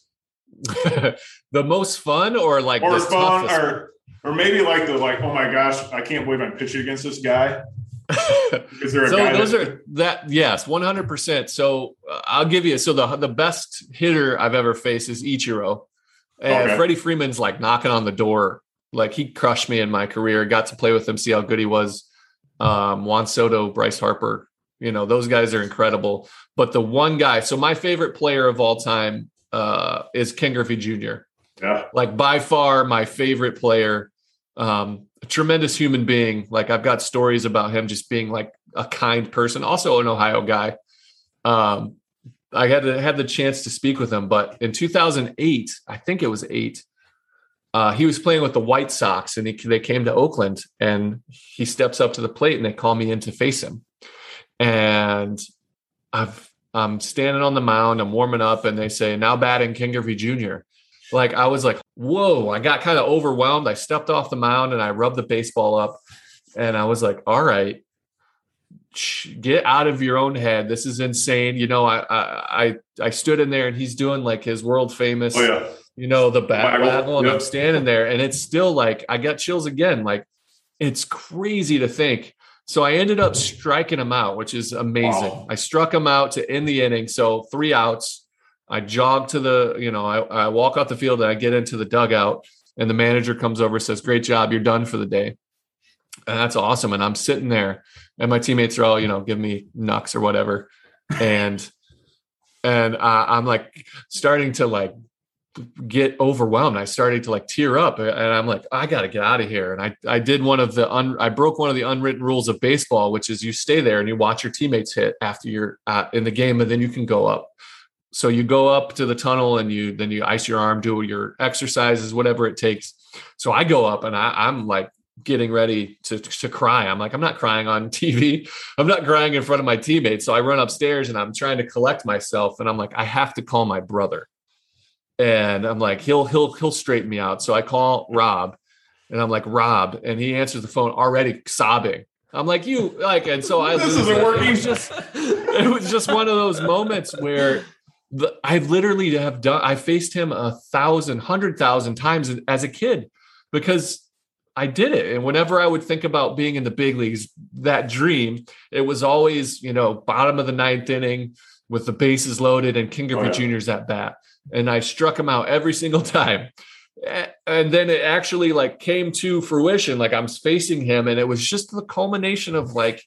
The most fun, or like or the fun, toughest? or or maybe like the like, oh my gosh, I can't believe I'm pitching against this guy. Is there a so guy those that- are that yes, one hundred percent. So uh, I'll give you. So the the best hitter I've ever faced is Ichiro. And Okay. Freddie Freeman's like knocking on the door. Like he crushed me in my career. Got to play with him, see how good he was. Um, Juan Soto, Bryce Harper, you know, those guys are incredible. But the one guy, so my favorite player of all time uh, is Ken Griffey Junior Yeah. Like by far my favorite player. Um, a tremendous human being. Like I've got stories about him just being like a kind person. Also an Ohio guy. Um, I had to, had the chance to speak with him, but in two thousand eight, I think it was eight, uh, he was playing with the White Sox, and he, they came to Oakland, and he steps up to the plate, and they call me in to face him. And I've, I'm standing on the mound, I'm warming up, and they say, now batting Ken Griffey Junior Like, I was like, whoa, I got kind of overwhelmed. I stepped off the mound and I rubbed the baseball up, and I was like, all right, get out of your own head. This is insane. You know, I, I, I stood in there, and he's doing like his world famous, Oh yeah. you know, the bat Waggle. waggle, and Yep. I'm standing there, and it's still like, I got chills again. Like, it's crazy to think. So I ended up striking him out, which is amazing. Wow. I struck him out to end the inning. So three outs. I jog to the, you know, I, I walk off the field, and I get into the dugout, and the manager comes over and says, great job. You're done for the day. And that's awesome. And I'm sitting there, and my teammates are all, you know, giving me knucks or whatever. And, and uh, I'm like starting to like get overwhelmed. I started to like tear up, and I'm like, I got to get out of here. And I, I did one of the, un, I broke one of the unwritten rules of baseball, which is you stay there and you watch your teammates hit after you're uh, in the game, and then you can go up. So you go up to the tunnel, and you, then you ice your arm, do your exercises, whatever it takes. So I go up, and I, I'm like getting ready to, to cry. I'm like, I'm not crying on T V. I'm not crying in front of my teammates. So I run upstairs, and I'm trying to collect myself. And I'm like, I have to call my brother. And I'm like, he'll, he'll, he'll straighten me out. So I call Rob, And I'm like, Rob. And he answers the phone already sobbing. I'm like, you like, and so I this lose isn't it. working. It was just, it was just one of those moments where the, I literally have done, I faced him a thousand, hundred thousand times as a kid because I did it. And whenever I would think about being in the big leagues, that dream, it was always, you know, bottom of the ninth inning with the bases loaded and King Griffey oh, yeah. Junior's at bat. And I struck him out every single time. And then it actually like came to fruition. Like I'm facing him and it was just the culmination of like,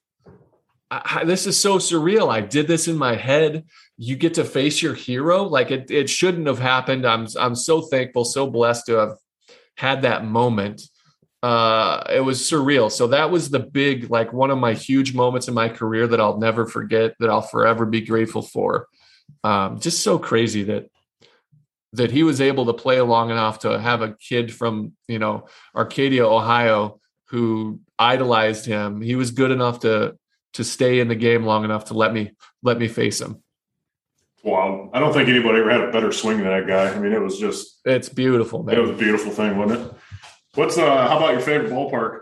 I, this is so surreal. I did this in my head. You get to face your hero. Like it, it shouldn't have happened. I'm, I'm so thankful, so blessed to have had that moment. Uh, it was surreal. So that was the big, like one of my huge moments in my career that I'll never forget, that I'll forever be grateful for. Um, just so crazy that, that he was able to play long enough to have a kid from, you know, Arcadia, Ohio, who idolized him. He was good enough to, to stay in the game long enough to let me, let me face him. Wow. I don't think anybody ever had a better swing than that guy. I mean, it was just, it's beautiful, man. It was a beautiful thing, wasn't it? What's uh, how about your favorite ballpark?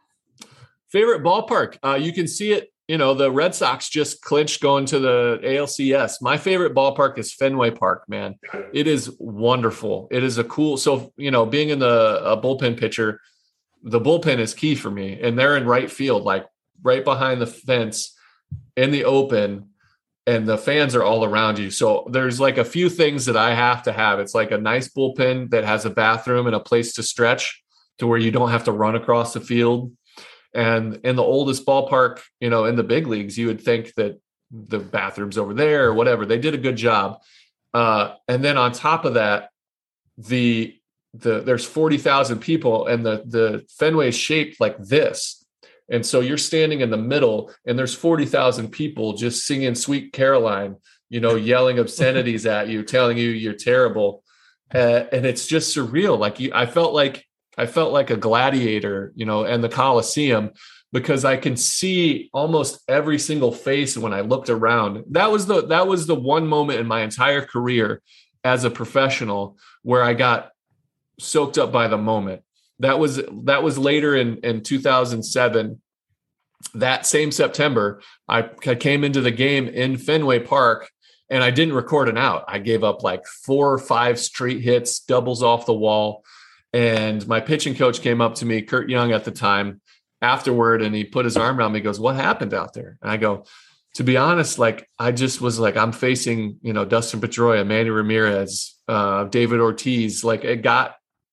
Favorite ballpark? Uh, you can see it. You know, the Red Sox just clinched going to the A L C S. My favorite ballpark is Fenway Park, man. It is wonderful. It is a cool. So, you know, being in the a bullpen pitcher, the bullpen is key for me. And they're in right field, like right behind the fence in the open, and the fans are all around you. So there's like a few things that I have to have. It's like a nice bullpen that has a bathroom and a place to stretch to where you don't have to run across the field. And in the oldest ballpark, you know, in the big leagues, you would think that the bathroom's over there or whatever. They did a good job. Uh, and then on top of that, the the there's forty thousand people and the the Fenway is shaped like this. And so you're standing in the middle and there's forty thousand people just singing Sweet Caroline, you know, yelling obscenities at you, telling you you're terrible. Uh, and it's just surreal. Like you, I felt like I felt like a gladiator, you know, and the Coliseum, because I can see almost every single face when I looked around. That was the that was the one moment in my entire career as a professional where I got soaked up by the moment. That was that was later in, in two thousand seven. That same September, I, I came into the game in Fenway Park and I didn't record an out. I gave up like four or five straight hits, doubles off the wall. And my pitching coach came up to me, Kurt Young at the time, afterward, and he put his arm around me. He goes, "What happened out there?" And I go, to be honest, like I just was like, I'm facing, you know, Dustin Pedroia, Manny Ramirez, uh, David Ortiz. Like it got,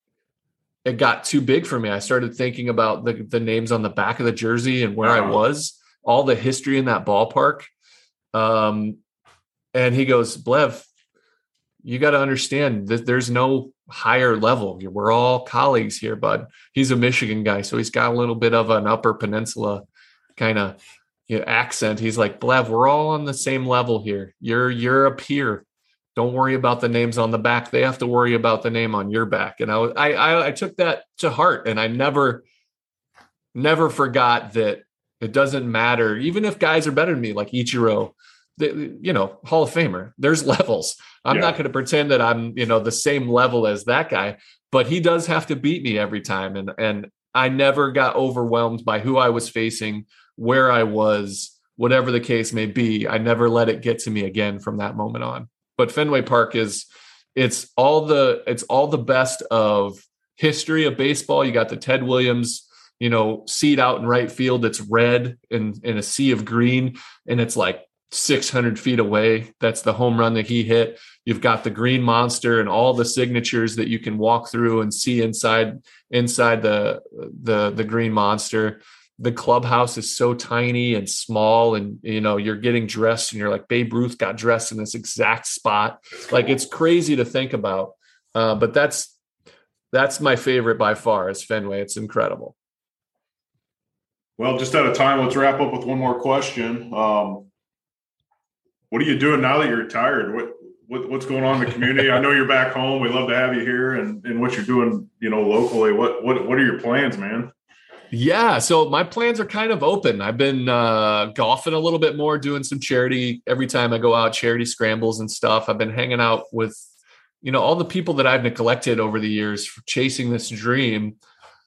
it got too big for me. I started thinking about the, the names on the back of the jersey and where I was, all the history in that ballpark. Um, and he goes, "Blev, you got to understand that there's no higher level. We're all colleagues here, bud." He's a Michigan guy, so he's got a little bit of an Upper Peninsula kind of, you know, accent. He's like, "Blev, we're all on the same level here. You're you're a peer. Don't worry about the names on the back. They have to worry about the name on your back." And I was, I, I I took that to heart, and I never never forgot that it doesn't matter, even if guys are better than me, like Ichiro. The, you know, Hall of Famer, there's levels. I'm yeah. not going to pretend that I'm, you know, the same level as that guy, but he does have to beat me every time. And, and I never got overwhelmed by who I was facing, where I was, whatever the case may be. I never let it get to me again from that moment on. But Fenway Park is, it's all the, it's all the best of history of baseball. You got the Ted Williams, you know, seat out in right field. It's red in, in a sea of green. And it's like six hundred feet away. That's the home run that he hit. You've got the Green Monster and all the signatures that you can walk through and see inside, inside the, the, the Green Monster. The clubhouse is so tiny and small, and, you know, you're getting dressed and you're like, Babe Ruth got dressed in this exact spot. Like, it's crazy to think about. Uh, but that's, that's my favorite by far is Fenway. It's incredible. Well, just out of time, let's wrap up with one more question. Um, What are you doing now that you're retired? What, what what's going on in the community? I know you're back home. We love to have you here, and, and what you're doing, you know, locally. What what what are your plans, man? Yeah, so my plans are kind of open. I've been uh, golfing a little bit more, doing some charity every time I go out, charity scrambles and stuff. I've been hanging out with, you know, all the people that I've neglected over the years for chasing this dream.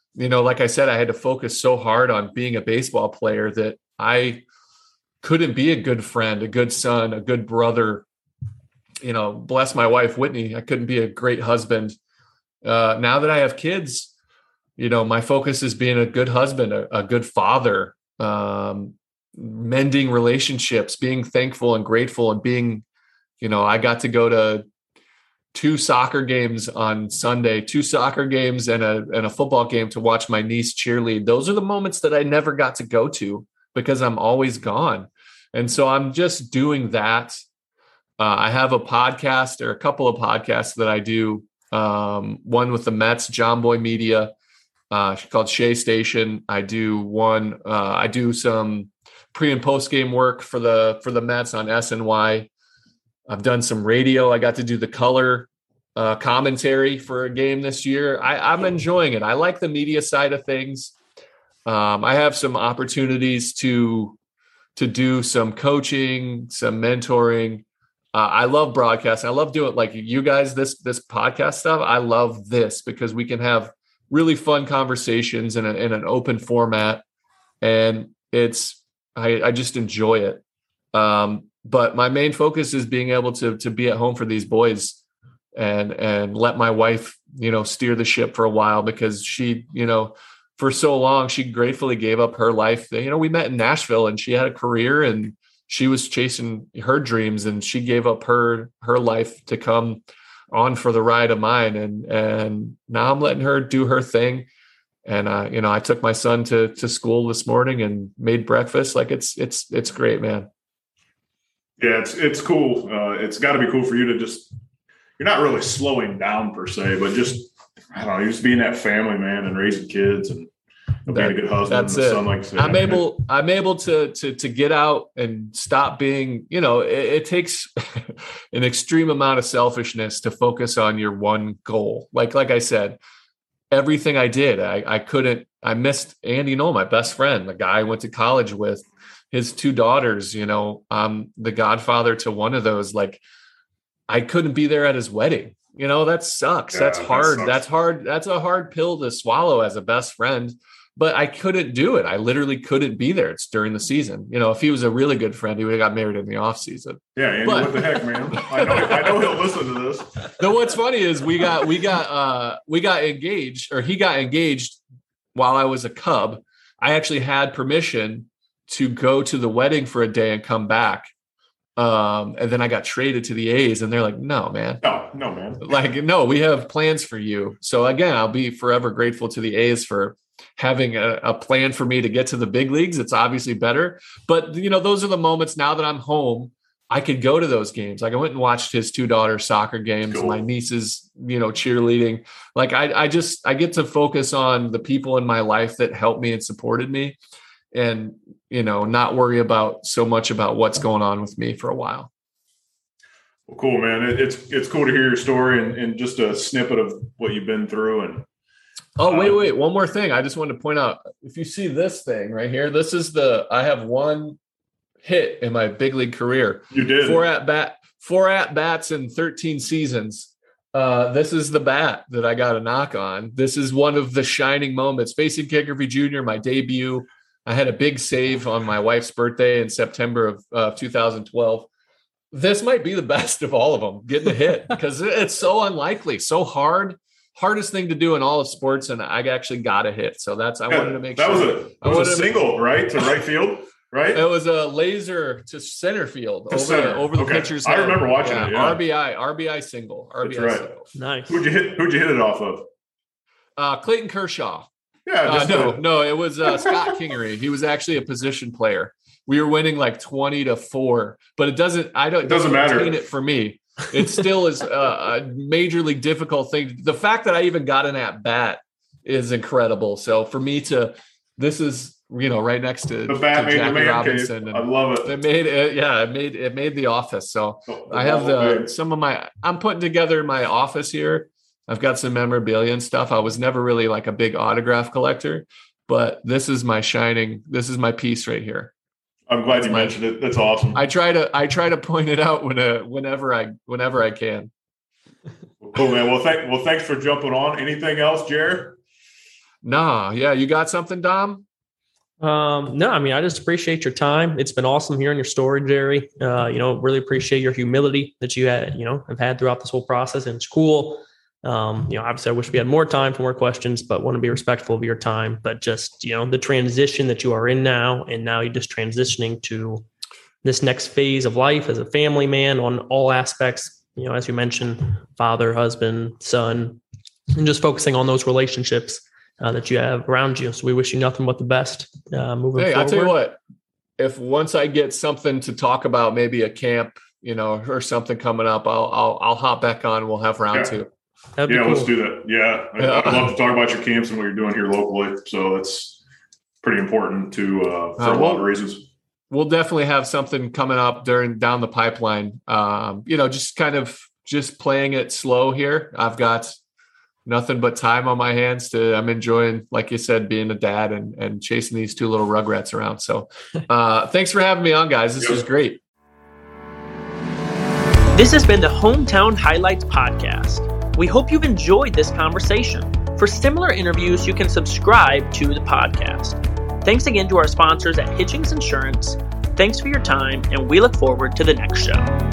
you know, like I said, I had to focus so hard on being a baseball player that I couldn't be a good friend, a good son, a good brother. You know, bless my wife, Whitney. I couldn't be a great husband. Uh, now that I have kids, you know, my focus is being a good husband, a, a good father, um, mending relationships, being thankful and grateful, and being, you know, I got to go to two soccer games on Sunday, two soccer games and a, and a football game to watch my niece cheerlead. Those are the moments that I never got to go to because I'm always gone. And so I'm just doing that. Uh, I have a podcast or a couple of podcasts that I do. Um, one with the Mets, John Boy Media, uh, called Shea Station. I do one, uh, I do some pre and post game work for the, for the Mets on S N Y. I've done some radio. I got to do the color uh, commentary for a game this year. I, I'm enjoying it. I like the media side of things. Um, I have some opportunities to to do some coaching, some mentoring. Uh, I love broadcasting. I love doing like you guys, this this podcast stuff. I love this because we can have really fun conversations in, a, in an open format, and it's I, I just enjoy it. Um, But my main focus is being able to to be at home for these boys and and let my wife, you know, steer the ship for a while because she, you know, for so long, she gratefully gave up her life. You know, we met in Nashville and she had a career and she was chasing her dreams and she gave up her her life to come on for the ride of mine. And and now I'm letting her do her thing. And uh, you know, I took my son to to school this morning and made breakfast. Like it's it's it's great, man. Yeah, it's it's cool. Uh, it's got to be cool for you to just, you're not really slowing down per se, but just, I don't know, you're just being that family man and raising kids and being that, a good husband. That's and it. Son, like say, I'm able, I'm able to to to get out and stop being, you know, it, it takes an extreme amount of selfishness to focus on your one goal. Like like I said, everything I did, I I couldn't, I missed Andy Knoll, my best friend, the guy I went to college with. His two daughters, you know, I'm the godfather to one of those. Like, I couldn't be there at his wedding. You know, that sucks. Yeah, that's hard. That sucks. That's hard. That's a hard pill to swallow as a best friend. But I couldn't do it. I literally couldn't be there. It's during the season. You know, if he was a really good friend, he would have got married in the off season. Yeah, Andy, but, what the heck, man? I know, I know he'll listen to this. No, what's funny is we got we got uh, we got engaged, or he got engaged while I was a Cub. I actually had permission to go to the wedding for a day and come back. Um, and then I got traded to the A's and they're like, no, man. No, no, man. Like, no, we have plans for you. So again, I'll be forever grateful to the A's for having a, a plan for me to get to the big leagues. It's obviously better, but you know, those are the moments now that I'm home, I could go to those games. Like I went and watched his two daughters soccer games, cool. My nieces, you know, cheerleading. Like I, I just, I get to focus on the people in my life that helped me and supported me. And, you know, not worry about so much about what's going on with me for a while. Well, cool, man. It, it's, it's cool to hear your story and, and just a snippet of what you've been through. And Oh, wait, wait. One more thing. I just wanted to point out, if you see this thing right here, this is the, I have one hit in my big league career. You did. Four at bat, four at bats in thirteen seasons. Uh, this is the bat that I got a knock on. This is one of the shining moments. Facing Kickerby Junior, my debut. I had a big save on my wife's birthday in September of uh, two thousand twelve. This might be the best of all of them, getting a hit, because it's so unlikely, so hard, hardest thing to do in all of sports. And I actually got a hit. So that's, I yeah, wanted to make that sure. Was a, that was a single, make, right? To right field, right? It was a laser to center field to over, center. The, over the okay. pitcher's I head. remember watching yeah, it. Yeah. R B I, R B I single, R B I that's right. single. Nice. Who'd you hit? Who'd you hit it off of? Uh, Clayton Kershaw. Yeah, uh, no, a- no, it was uh, Scott Kingery. He was actually a position player. We were winning like twenty to four, but it doesn't, I don't, it doesn't matter. It for me. It still is a, a majorly difficult thing. The fact that I even got an at bat is incredible. So for me to, this is, you know, right next to, the bat to made Jackie the man Robinson. Cave. And I love it. It made it, yeah, it made, it made the office. So oh, I have the, big. some of my, I'm putting together my office here. I've got some memorabilia and stuff. I was never really like a big autograph collector, but this is my shining, this is my piece right here. I'm glad That's you my, mentioned it. That's awesome. I try to, I try to point it out when, uh, whenever I, whenever I can. Cool, man. Well, thank, well, thanks for jumping on. Anything else, Jared? Nah, yeah, you got something, Dom? Um, no, I mean, I just appreciate your time. It's been awesome hearing your story, Jerry. Uh, you know, really appreciate your humility that you had, you know, have had throughout this whole process. And it's cool. Um, you know, obviously I wish we had more time for more questions, but want to be respectful of your time. But just, you know, the transition that you are in now, and now you're just transitioning to this next phase of life as a family man on all aspects, you know, as you mentioned, father, husband, son, and just focusing on those relationships Uh, that you have around you. So we wish you nothing but the best uh, moving hey, forward. I'll tell you what, if once I get something to talk about, maybe a camp, you know, or something coming up, I'll, I'll, I'll hop back on. We'll have round yeah. two. That'd yeah, cool. Let's do that. Yeah. yeah. I'd love to talk about your camps and what you're doing here locally. So that's pretty important to, uh, for uh, a lot of reasons. We'll definitely have something coming up during down the pipeline. Um, you know, just kind of just playing it slow here. I've got nothing but time on my hands to, I'm enjoying, like you said, being a dad and, and chasing these two little rugrats around. So uh, thanks for having me on, guys. This was great. This has been the Hometown Highlights podcast. We hope you've enjoyed this conversation. For similar interviews, you can subscribe to the podcast. Thanks again to our sponsors at Hitchings Insurance. Thanks for your time, and we look forward to the next show.